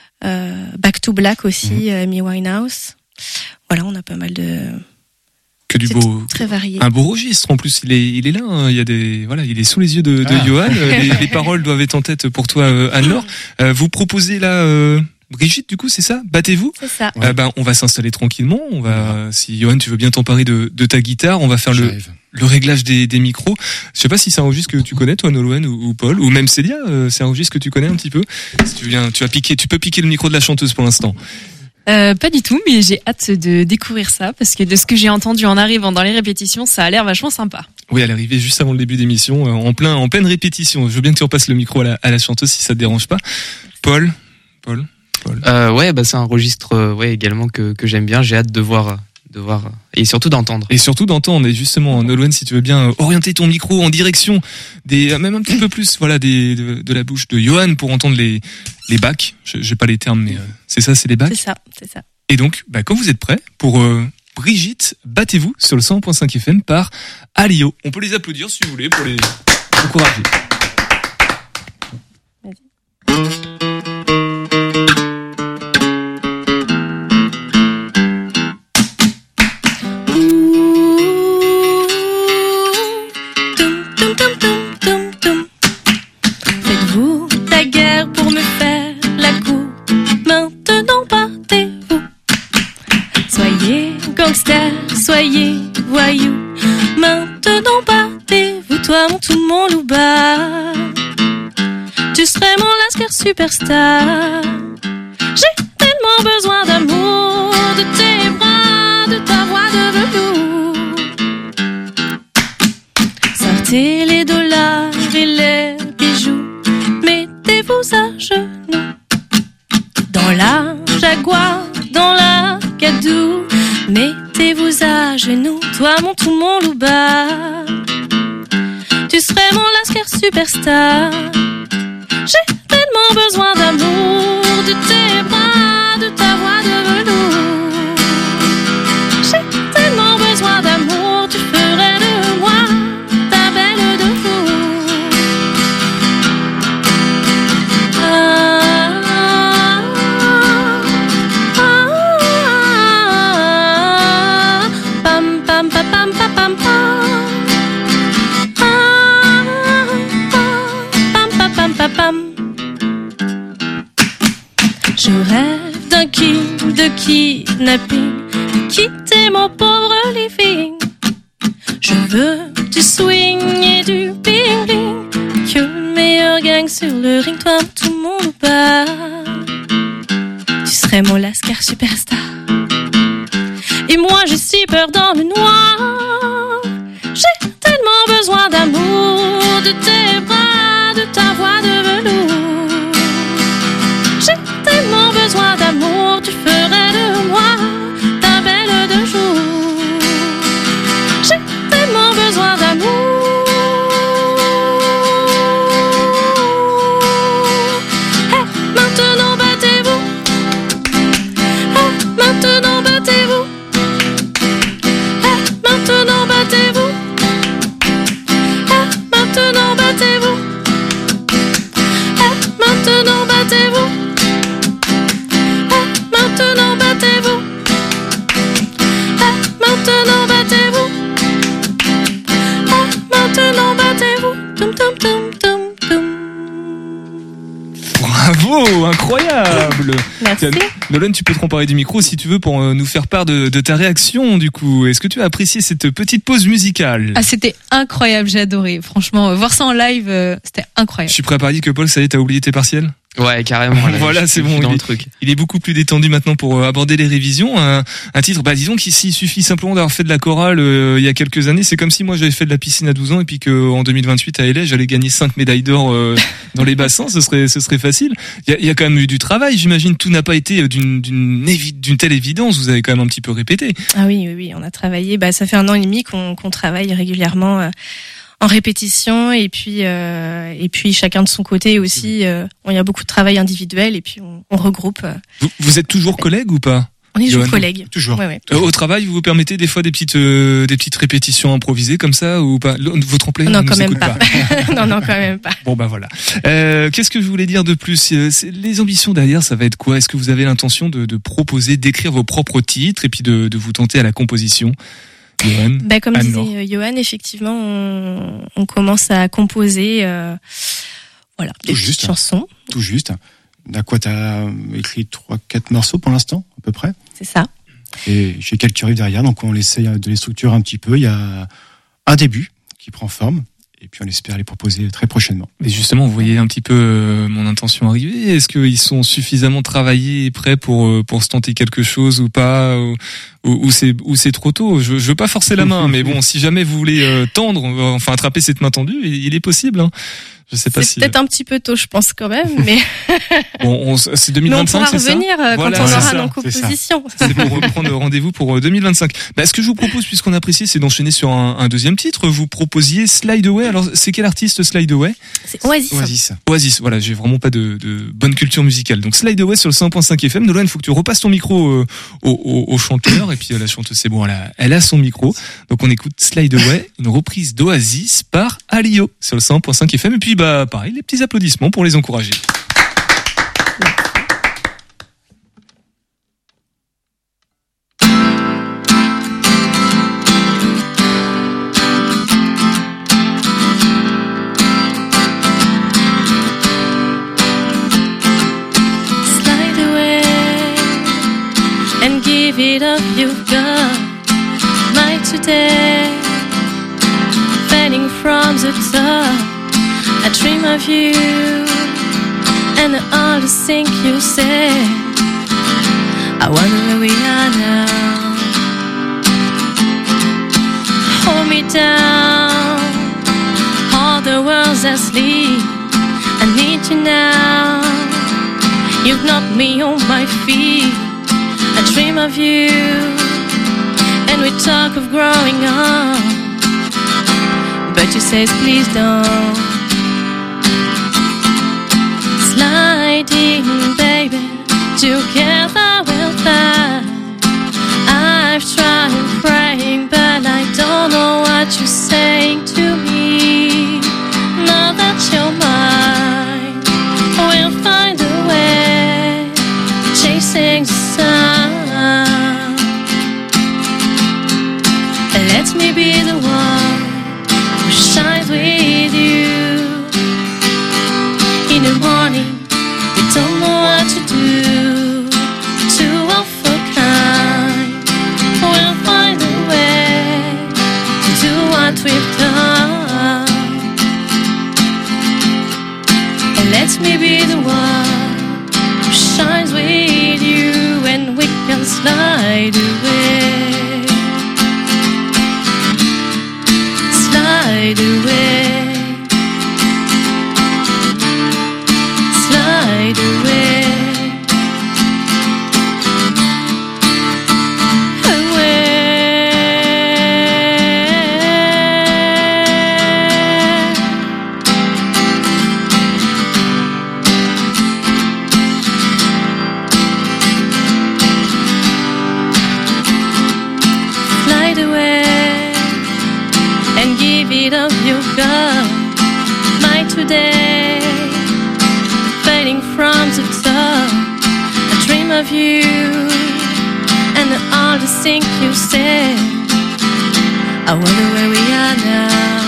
Euh, Back to Black aussi, mmh. euh, Amy Winehouse. Voilà, on a pas mal de Que du C'est beau, très varié. un beau registre. En plus, il est, il est là. Hein. Il y a des, voilà, il est sous les yeux de, de ah. Johan. les, les paroles doivent être en tête pour toi, euh, Anne-Laure. Euh, vous proposez là, euh, Brigitte, du coup, c'est ça? Battez-vous. C'est ça. Euh, ben, on va s'installer tranquillement. On va, si Johan, tu veux bien t'emparer de, de ta guitare, on va faire le, le réglage des, des micros. Je sais pas si c'est un registre que tu connais, toi, Nolwenn ou, ou Paul, ou même Célia. Euh, c'est un registre que tu connais un petit peu. Si tu viens, tu vas piquer, tu peux piquer le micro de la chanteuse pour l'instant. Euh, pas du tout, mais j'ai hâte de découvrir ça parce que de ce que j'ai entendu en arrivant dans les répétitions, ça a l'air vachement sympa. Oui, elle est arrivée juste avant le début d'émission, euh, en plein, en pleine répétition. Je veux bien que tu repasses le micro à la, à la chanteuse si ça te dérange pas. Paul, Paul, Paul. Euh, ouais, bah c'est un registre, euh, ouais, également que que j'aime bien. J'ai hâte de voir. de voir et surtout d'entendre. Et surtout d'entendre. Et justement, Nolwenn, si tu veux bien orienter ton micro en direction des, même un petit peu plus, voilà, des, de, de la bouche de Johan pour entendre les, les bacs. Je, j'ai pas les termes, mais euh, c'est ça, c'est les bacs. C'est ça, c'est ça. Et donc, bah, quand vous êtes prêts pour euh, Brigitte, battez-vous sur le cent un virgule cinq F M par Alio. On peut les applaudir si vous voulez pour les encourager. Vas-y. Soyez voyous, maintenant partez-vous, toi mon tout mon louba. Tu serais mon lascar superstar. J'ai tellement besoin d'amour, de tes bras, de ta voix de velours. Sortez les dollars et les bijoux, mettez-vous à genoux. Dans la Jaguar, dans la Gadou, mettez-vous à genoux, toi mon tout mon louba. Tu serais mon lascar superstar. J'ai tellement besoin d'amour, de tes bras, de ta voix de velours. J'ai tellement besoin d'amour, tu ferais de moi ta belle de jour. Ah, je rêve d'un kill, de kidnapping, quitter mon pauvre living. Je veux du swing et du bing-bing, que le meilleur gang sur le ring, toi tout le monde bat. Tu serais mon lascar superstar. Et moi j'ai si peur dans le noir. J'ai tellement besoin d'amour, de tes bras, de ta voix de velours. J'ai tellement besoin d'amour, tu ferais de moi ta belle de jour. J'ai tellement besoin d'amour. Hey, maintenant battez-vous. Hey, maintenant battez-vous. Hey, maintenant battez-vous. Hey, maintenant battez-vous. Hey, maintenant battez-vous. Hey, maintenant battez-vous. Hey, maintenant battez-vous. Hey, maintenant battez-vous. Tum tum tum tum tum. Bravo, incroyable. Merci. Nolwenn, tu peux te comparer du micro si tu veux pour nous faire part de, de ta réaction du coup. Est-ce que tu as apprécié cette petite pause musicale? Ah, c'était incroyable, j'ai adoré. Franchement, voir ça en live, euh, c'était incroyable. Je suis prêt à parier que Paul, ça y est, t'as oublié tes partiels? Ouais, carrément. Là, voilà, c'est bon. Dans Il le est, truc. il est beaucoup plus détendu maintenant pour aborder les révisions. Un, un titre, bah disons qu'ici il suffit simplement d'avoir fait de la chorale euh, il y a quelques années. C'est comme si moi j'avais fait de la piscine à douze ans et puis qu'en deux mille vingt-huit à L A j'allais gagner cinq médailles d'or euh, dans les bassins. Ce serait, ce serait facile. Il y a, il y a quand même eu du travail, j'imagine. Tout n'a pas été d'une, d'une, évi- d'une telle évidence. Vous avez quand même un petit peu répété. Ah oui, oui, oui, on a travaillé. Bah, ça fait un an et demi qu'on, qu'on travaille régulièrement euh, en répétition et puis euh, et puis chacun de son côté aussi. Euh, il y a beaucoup de travail individuel et puis on, on regroupe. Euh. Vous, vous êtes toujours collègues ou pas? On est toujours Johan, collègues. Toujours. Ouais, ouais. Euh, au travail, vous vous permettez des fois des petites euh, des petites répétitions improvisées comme ça ou pas? Le, votre employeur Non, ne quand nous même écoute pas. pas. non, non, quand même pas. Bon bah voilà. Euh, qu'est-ce que je voulais dire de plus? Euh, c'est- Les ambitions derrière, ça va être quoi? Est-ce que vous avez l'intention de, de proposer, d'écrire vos propres titres et puis de, de vous tenter à la composition? Johan, Bah, comme Anne-Laure. disait euh, Johan, effectivement, on, on commence à composer, euh, voilà, des Tout petites juste. chansons. Tout juste. À quoi t'as écrit trois, quatre morceaux pour l'instant, à peu près. C'est ça. Et j'ai quelques riffs derrière, donc on essaye de les structurer un petit peu. Il y a un début qui prend forme, et puis on espère les proposer très prochainement. Et justement, vous voyez un petit peu euh, mon intention arriver. Est-ce qu'ils sont suffisamment travaillés et prêts pour euh, pour se tenter quelque chose ou pas, ou, ou, ou c'est ou c'est trop tôt? Je, je veux pas forcer la main, mais bon, si jamais vous voulez euh, tendre, euh, enfin attraper cette main tendue, il, il est possible. Hein. Je sais pas C'est si. peut-être un petit peu tôt, je pense quand même, mais, Bon, on, c'est deux mille vingt-cinq, mais on pourra c'est ça revenir euh, Voilà, quand on c'est aura ça, nos c'est ça. compositions. C'est pour reprendre rendez-vous pour deux mille vingt-cinq. Bah, ce que je vous propose, puisqu'on apprécie, c'est d'enchaîner sur un, un deuxième titre. Vous proposiez Slide Away. Alors, c'est quel artiste Slide Away? C'est Oasis. Oasis. Oasis. Voilà, j'ai vraiment pas de, de bonne culture musicale. Donc, Slide Away sur le cent un point cinq F M. Nolwenn, il faut que tu repasses ton micro euh, au, au, au chanteur. Et puis, euh, la chanteuse, c'est bon, elle a, elle a son micro. Donc, on écoute Slide Away, une reprise d'Oasis par Alio sur le cent un point cinq F M. Et puis, bah, pareil, les petits applaudissements pour les encourager. Slide away and give it up, you've got my today. Fading from the top, I dream of you and all the things you say. I wonder where we are now. Hold me down, all the world's asleep. I need you now. You've knocked me on my feet. I dream of you, and we talk of growing up. But you say please don't. Sliding, baby, together we'll fly. I've tried praying, but I don't know what you're saying to me. Now that you're mine, we'll find a way, chasing the sun. Let me be the one who shines with you. In the morning, we don't know what to do. Two of a kind, we'll find a way to do what we've done. And let me be the one who shines with you, and we can slide away. Slide away. Slide away. Slide away and give it up, you've got my today. Fading from the top, I dream of you and all the things you say. I wonder where we are now.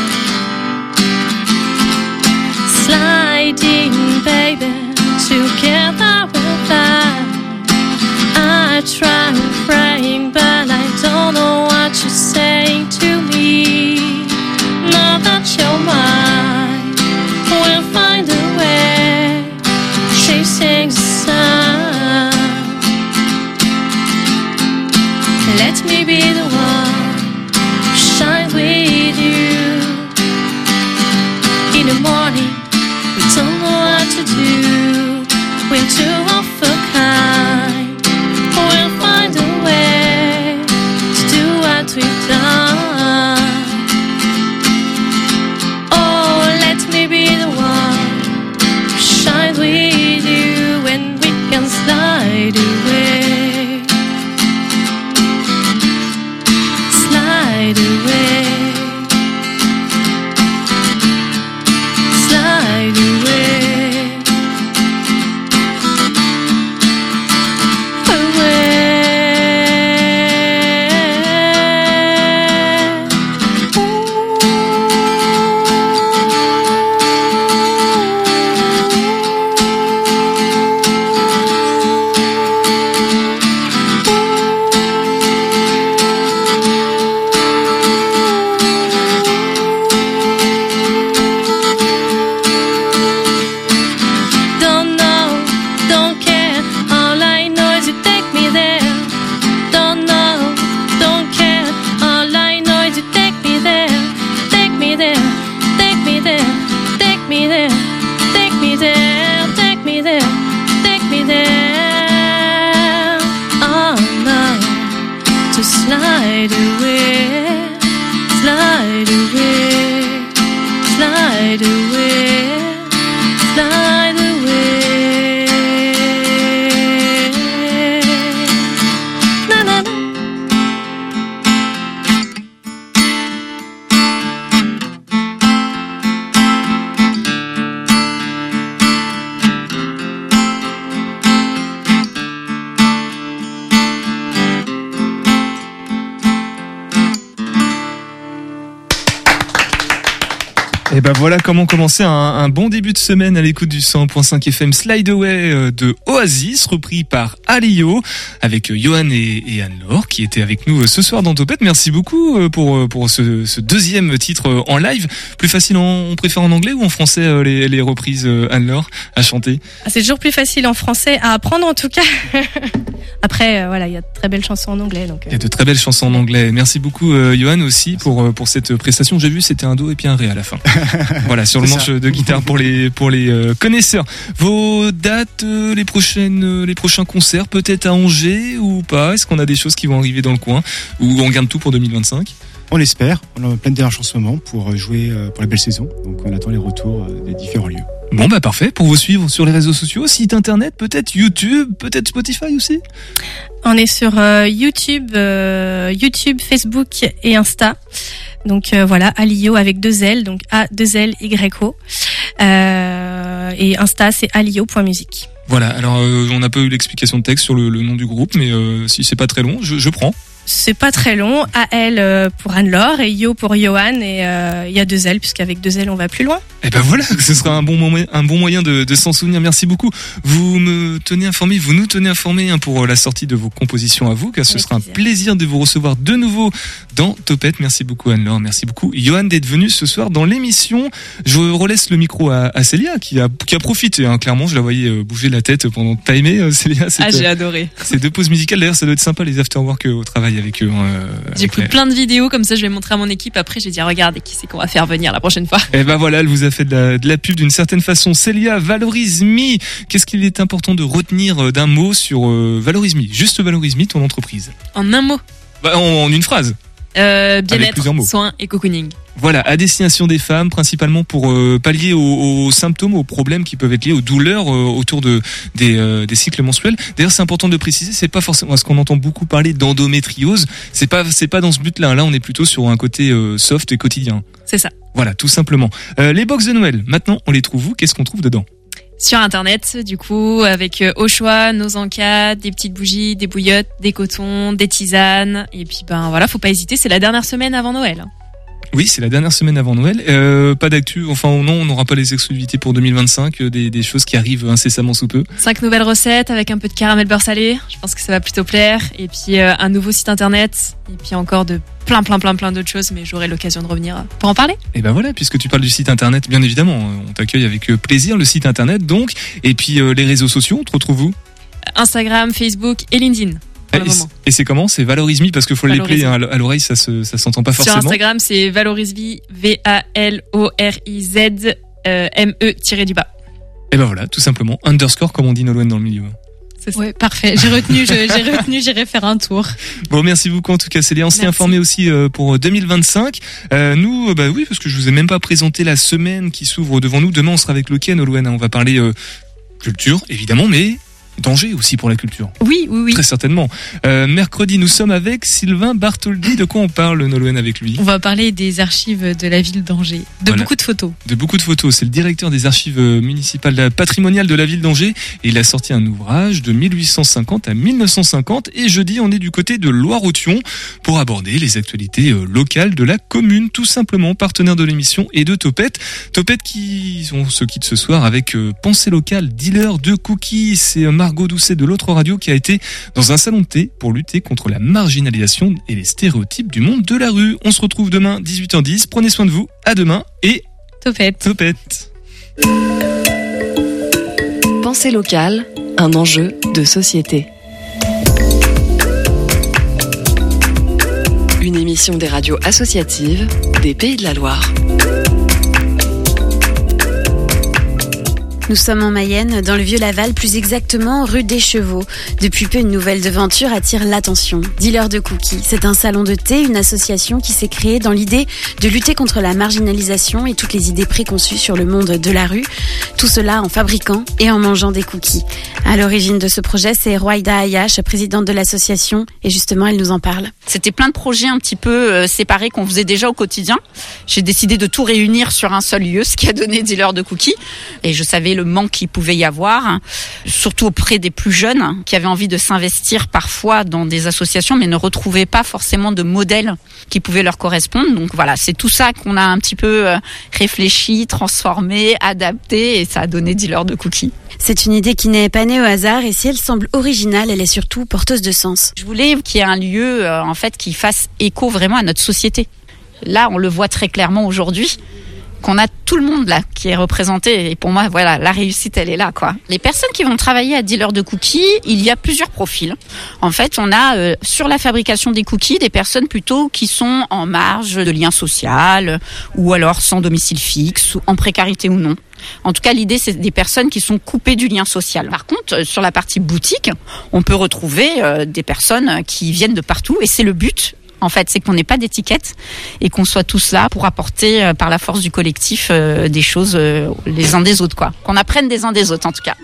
Sliding, baby, together we'll fly. I try praying, but I don't know what you're saying to me. Now that you're mine, we'll find a way, chasing the sun. Let me be the one who shines with you. In the morning, we don't know what to do. We're two of a kind. We'll find a way to do what we've done. Oh, let me be the one who shines with you, and we can slide away. Slide away. Slide away. to slide away, slide away, slide away, slide away. Na na na. Et ben voilà comment commencer un, un bon début de semaine à l'écoute du cent point cinq F M Slide Away de Oasis, repris par Alio, avec Johan et, et Anne-Laure qui étaient avec nous ce soir dans Topette. Merci beaucoup pour, pour ce, ce deuxième titre en live. Plus facile, en, on préfère en anglais ou en français les, les reprises, Anne-Laure, à chanter? C'est toujours plus facile en français à apprendre en tout cas. Après, euh, voilà, il y a de très belles chansons en anglais. Donc, euh... il y a de très belles chansons en anglais. Merci beaucoup, euh, Johan, aussi pour pour cette prestation. J'ai vu, c'était un do et puis un ré à la fin. Voilà, sur le manche de guitare pour les pour les euh, connaisseurs. Vos dates, euh, les prochaines, euh, les prochains concerts, peut-être à Angers ou pas? Est-ce qu'on a des choses qui vont arriver dans le coin ou on garde tout pour deux mille vingt-cinq? On l'espère. On a plein de démarches en ce moment pour jouer pour la belle saison. Donc on attend les retours des différents lieux. Bon bah parfait, pour vous suivre sur les réseaux sociaux, site internet, peut-être YouTube, peut-être Spotify aussi. On est sur euh, YouTube, euh, YouTube, Facebook et Insta. Donc euh, voilà, Alio avec deux L, donc A deux L Y O. Euh, et Insta c'est alio point musique. Voilà, alors euh, on n'a pas eu l'explication de texte sur le, le nom du groupe, mais euh, si c'est pas très long, je, je prends. C'est pas très long, A L pour Anne-Laure et Yo pour Johan, et il euh, y a deux L puisqu'avec deux L on va plus loin. Et ben voilà, ce sera un bon moyen, un bon moyen de, de s'en souvenir. Merci beaucoup. Vous me tenez informé, vous nous tenez informé hein, pour la sortie de vos compositions à vous, car ce Avec sera plaisir. Un plaisir de vous recevoir de nouveau dans Topette. Merci beaucoup Anne-Laure, merci beaucoup Johan d'être venu ce soir dans l'émission. Je relaisse le micro à, à Célia qui a qui a profité. Hein, clairement, je la voyais bouger la tête pendant que t'as aimé euh, Célia. Ah j'ai adoré. Ces deux pauses musicales. D'ailleurs, ça doit être sympa les afterwork au travail avec eux. Euh, j'ai pris les... plein de vidéos comme ça, je vais montrer à mon équipe. Après, je vais dire regardez qui c'est qu'on va faire venir la prochaine fois. Et ben voilà, elle vous a fait de la, de la pub d'une certaine façon. Célia, Valorise Me. Qu'est-ce qu'il est important de retenir d'un mot sur euh, Valorise Me? Juste Valorise Me, ton entreprise. En un mot. Bah, en, en une phrase. Euh, bien-être, soins et cocooning. Voilà, à destination des femmes, principalement pour euh, pallier aux, aux symptômes, aux problèmes qui peuvent être liés aux douleurs euh, autour de des, euh, des cycles menstruels. D'ailleurs, c'est important de préciser, c'est pas forcément ce qu'on entend beaucoup parler d'endométriose. C'est pas c'est pas dans ce but-là. Là, on est plutôt sur un côté euh, soft et quotidien. C'est ça. Voilà, tout simplement. Euh, les box de Noël. Maintenant, on les trouve où? Qu'est-ce qu'on trouve dedans? Sur internet, du coup, avec euh, au choix nos encas, des petites bougies, des bouillottes, des cotons, des tisanes, et puis ben voilà, faut pas hésiter, c'est la dernière semaine avant Noël. Oui, c'est la dernière semaine avant Noël. Euh, pas d'actu, enfin non, on n'aura pas les exclusivités pour deux mille vingt-cinq, euh, des, des choses qui arrivent incessamment sous peu. Cinq nouvelles recettes avec un peu de caramel beurre salé, je pense que ça va plutôt plaire. Et puis euh, un nouveau site internet, et puis encore de plein plein plein plein d'autres choses, mais j'aurai l'occasion de revenir pour en parler. Et ben voilà, puisque tu parles du site internet, bien évidemment, on t'accueille avec plaisir, le site internet donc, et puis euh, les réseaux sociaux, on te retrouve où? Instagram, Facebook et LinkedIn. Et, et c'est comment? C'est Valorise Me parce qu'il faut l'épeler hein, à l'oreille, ça se, ça s'entend pas forcément. Sur Instagram, c'est Valorise Me, V A L O R I Z euh, M E tiré du bas. Et ben voilà, tout simplement. Underscore comme on dit Nolwenn dans le milieu. C'est ouais, parfait. J'ai retenu, j'ai retenu, j'irai faire un tour. Bon, merci beaucoup en tout cas, Célia. On s'est informé aussi euh, pour deux mille vingt-cinq. Euh, nous, euh, bah oui, parce que je vous ai même pas présenté la semaine qui s'ouvre devant nous. Demain, on sera avec Loki à Nolwenn. On va parler euh, culture, évidemment, mais danger aussi pour la culture. Oui, oui, oui. Très certainement. Euh, mercredi, nous sommes avec Sylvain Bartholdi. De quoi on parle, Nolwenn, avec lui? On va parler des archives de la ville d'Angers. De voilà. beaucoup de photos. De beaucoup de photos. C'est le directeur des archives municipales patrimoniales de la ville d'Angers. Et il a sorti un ouvrage de mille huit cent cinquante à mille neuf cent cinquante. Et jeudi, on est du côté de Loire-Authion pour aborder les actualités locales de la commune. Tout simplement, partenaire de l'émission et de Topette. Topette qui, on se quitte ce soir avec Pensée locale, dealer de cookies. C'est Margot Doucet de l'autre radio qui a été dans un salon de thé pour lutter contre la marginalisation et les stéréotypes du monde de la rue. On se retrouve demain dix-huit heures dix. Prenez soin de vous. À demain et Topette. Topette. Pensée locale, un enjeu de société. Une émission des radios associatives des Pays de la Loire. Nous sommes en Mayenne, dans le Vieux-Laval, plus exactement rue des Chevaux. Depuis peu, une nouvelle devanture attire l'attention. Dealer de cookies, c'est un salon de thé, une association qui s'est créée dans l'idée de lutter contre la marginalisation et toutes les idées préconçues sur le monde de la rue. Tout cela en fabriquant et en mangeant des cookies. À l'origine de ce projet, c'est Roaïda Ayash, présidente de l'association, et justement, elle nous en parle. C'était plein de projets un petit peu euh, séparés qu'on faisait déjà au quotidien. J'ai décidé de tout réunir sur un seul lieu, ce qui a donné Dealer de cookies. Et je savais le manque qu'il pouvait y avoir, hein, surtout auprès des plus jeunes qui avaient envie de s'investir parfois dans des associations, mais ne retrouvaient pas forcément de modèle qui pouvait leur correspondre. Donc voilà, c'est tout ça qu'on a un petit peu euh, réfléchi, transformé, adapté, et ça a donné Dealer de cookies. C'est une idée qui n'est pas née au hasard, et si elle semble originale, elle est surtout porteuse de sens. Je voulais qu'il y ait un lieu euh, en fait qui fasse écho vraiment à notre société. Là, on le voit très clairement aujourd'hui, qu'on a tout le monde là qui est représenté, et pour moi, voilà, la réussite, elle est là, quoi. Les personnes qui vont travailler à Dealer de cookies, il y a plusieurs profils. En fait, on a euh, sur la fabrication des cookies des personnes plutôt qui sont en marge de lien social, ou alors sans domicile fixe, ou en précarité ou non. En tout cas, l'idée, c'est des personnes qui sont coupées du lien social. Par contre, sur la partie boutique, on peut retrouver euh, des personnes qui viennent de partout, et c'est le but. En fait, c'est qu'on n'ait pas d'étiquette et qu'on soit tous là pour apporter, euh, par la force du collectif, euh, des choses euh, les uns des autres, quoi. Qu'on apprenne des uns des autres, en tout cas.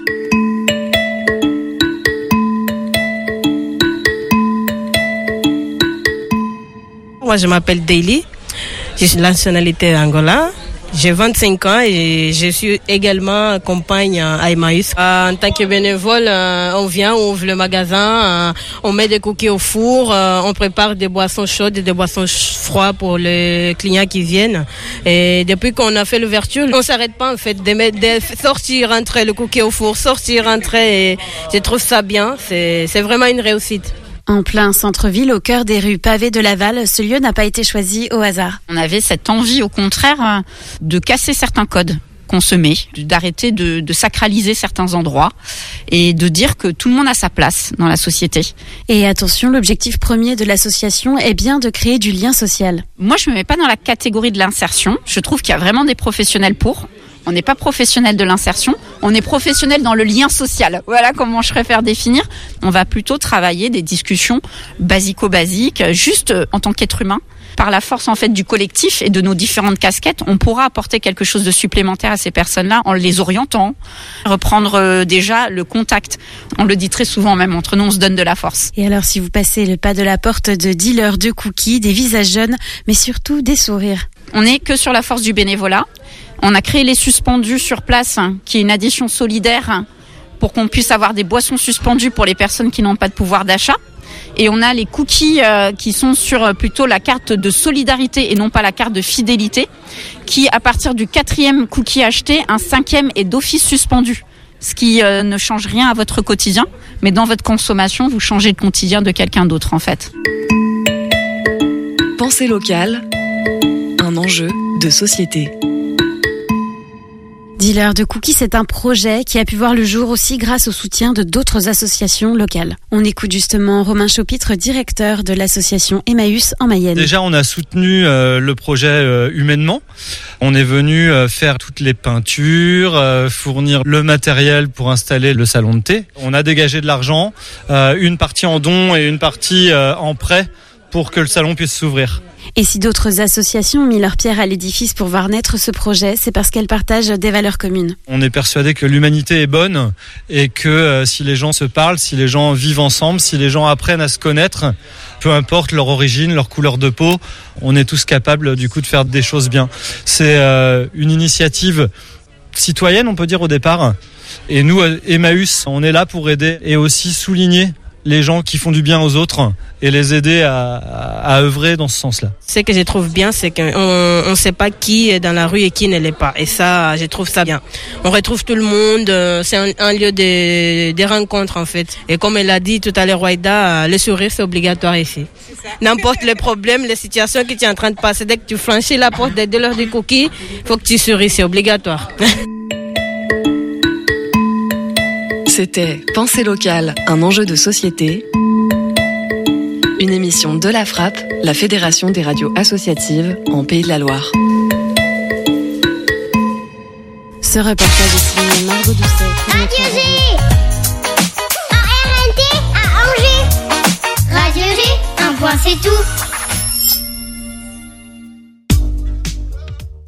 Moi, je m'appelle Daily. Je suis de nationalité Angola. J'ai vingt-cinq ans et je suis également compagne à Emmaüs. En tant que bénévole, on vient, on ouvre le magasin, on met des cookies au four, on prépare des boissons chaudes et des boissons froides pour les clients qui viennent. Et depuis qu'on a fait l'ouverture, on s'arrête pas en fait de, mettre, de sortir, rentrer le cookie au four, sortir, rentrer. Et je trouve ça bien, c'est, c'est vraiment une réussite. En plein centre-ville, au cœur des rues pavées de Laval, ce lieu n'a pas été choisi au hasard. On avait cette envie, au contraire, de casser certains codes qu'on se met, d'arrêter de, de sacraliser certains endroits et de dire que tout le monde a sa place dans la société. Et attention, l'objectif premier de l'association est bien de créer du lien social. Moi, je me mets pas dans la catégorie de l'insertion. Je trouve qu'il y a vraiment des professionnels pour. On n'est pas professionnel de l'insertion, on est professionnel dans le lien social. Voilà comment je préfère définir. On va plutôt travailler des discussions basico-basiques, juste en tant qu'être humain. Par la force en fait du collectif et de nos différentes casquettes, on pourra apporter quelque chose de supplémentaire à ces personnes-là en les orientant, reprendre euh, déjà le contact. On le dit très souvent même, entre nous on se donne de la force. Et alors si vous passez le pas de la porte de Dealer de cookies, des visages jeunes, mais surtout des sourires. On n'est que sur la force du bénévolat. On a créé les suspendus sur place, hein, qui est une addition solidaire, hein, pour qu'on puisse avoir des boissons suspendues pour les personnes qui n'ont pas de pouvoir d'achat. Et on a les cookies euh, qui sont sur euh, plutôt la carte de solidarité et non pas la carte de fidélité, qui à partir du quatrième cookie acheté, un cinquième est d'office suspendu. Ce qui euh, ne change rien à votre quotidien, mais dans votre consommation, vous changez le quotidien de quelqu'un d'autre en fait. Pensée locale, un enjeu de société. Dealer de cookies, c'est un projet qui a pu voir le jour aussi grâce au soutien de d'autres associations locales. On écoute justement Romain Chaupitre, directeur de l'association Emmaüs en Mayenne. Déjà, on a soutenu euh, le projet euh, humainement. On est venu euh, faire toutes les peintures, euh, fournir le matériel pour installer le salon de thé. On a dégagé de l'argent, euh, une partie en don et une partie euh, en prêt pour que le salon puisse s'ouvrir. Et si d'autres associations ont mis leur pierre à l'édifice pour voir naître ce projet, c'est parce qu'elles partagent des valeurs communes. On est persuadé que l'humanité est bonne et que euh, si les gens se parlent, si les gens vivent ensemble, si les gens apprennent à se connaître, peu importe leur origine, leur couleur de peau, on est tous capables du coup de faire des choses bien. C'est euh, une initiative citoyenne, on peut dire au départ. Et nous, Emmaüs, on est là pour aider et aussi souligner les gens qui font du bien aux autres et les aider à, à, à œuvrer dans ce sens-là. Ce que je trouve bien, c'est qu'on ne sait pas qui est dans la rue et qui ne l'est pas. Et ça, je trouve ça bien. On retrouve tout le monde. C'est un, un lieu de, de rencontre, en fait. Et comme elle a dit tout à l'heure, Roaïda, le sourire, c'est obligatoire ici. N'importe les problèmes, les situations que tu es en train de passer, dès que tu franchis la porte des dealers de cookies, il faut que tu souris, c'est obligatoire. C'était Pensée locale, un enjeu de société. Une émission de la Frappe, la Fédération des radios associatives en Pays de la Loire. Ce reportage est signé Margot Doucet. Radio G. En R N T à Angers. Radio G, un point c'est tout.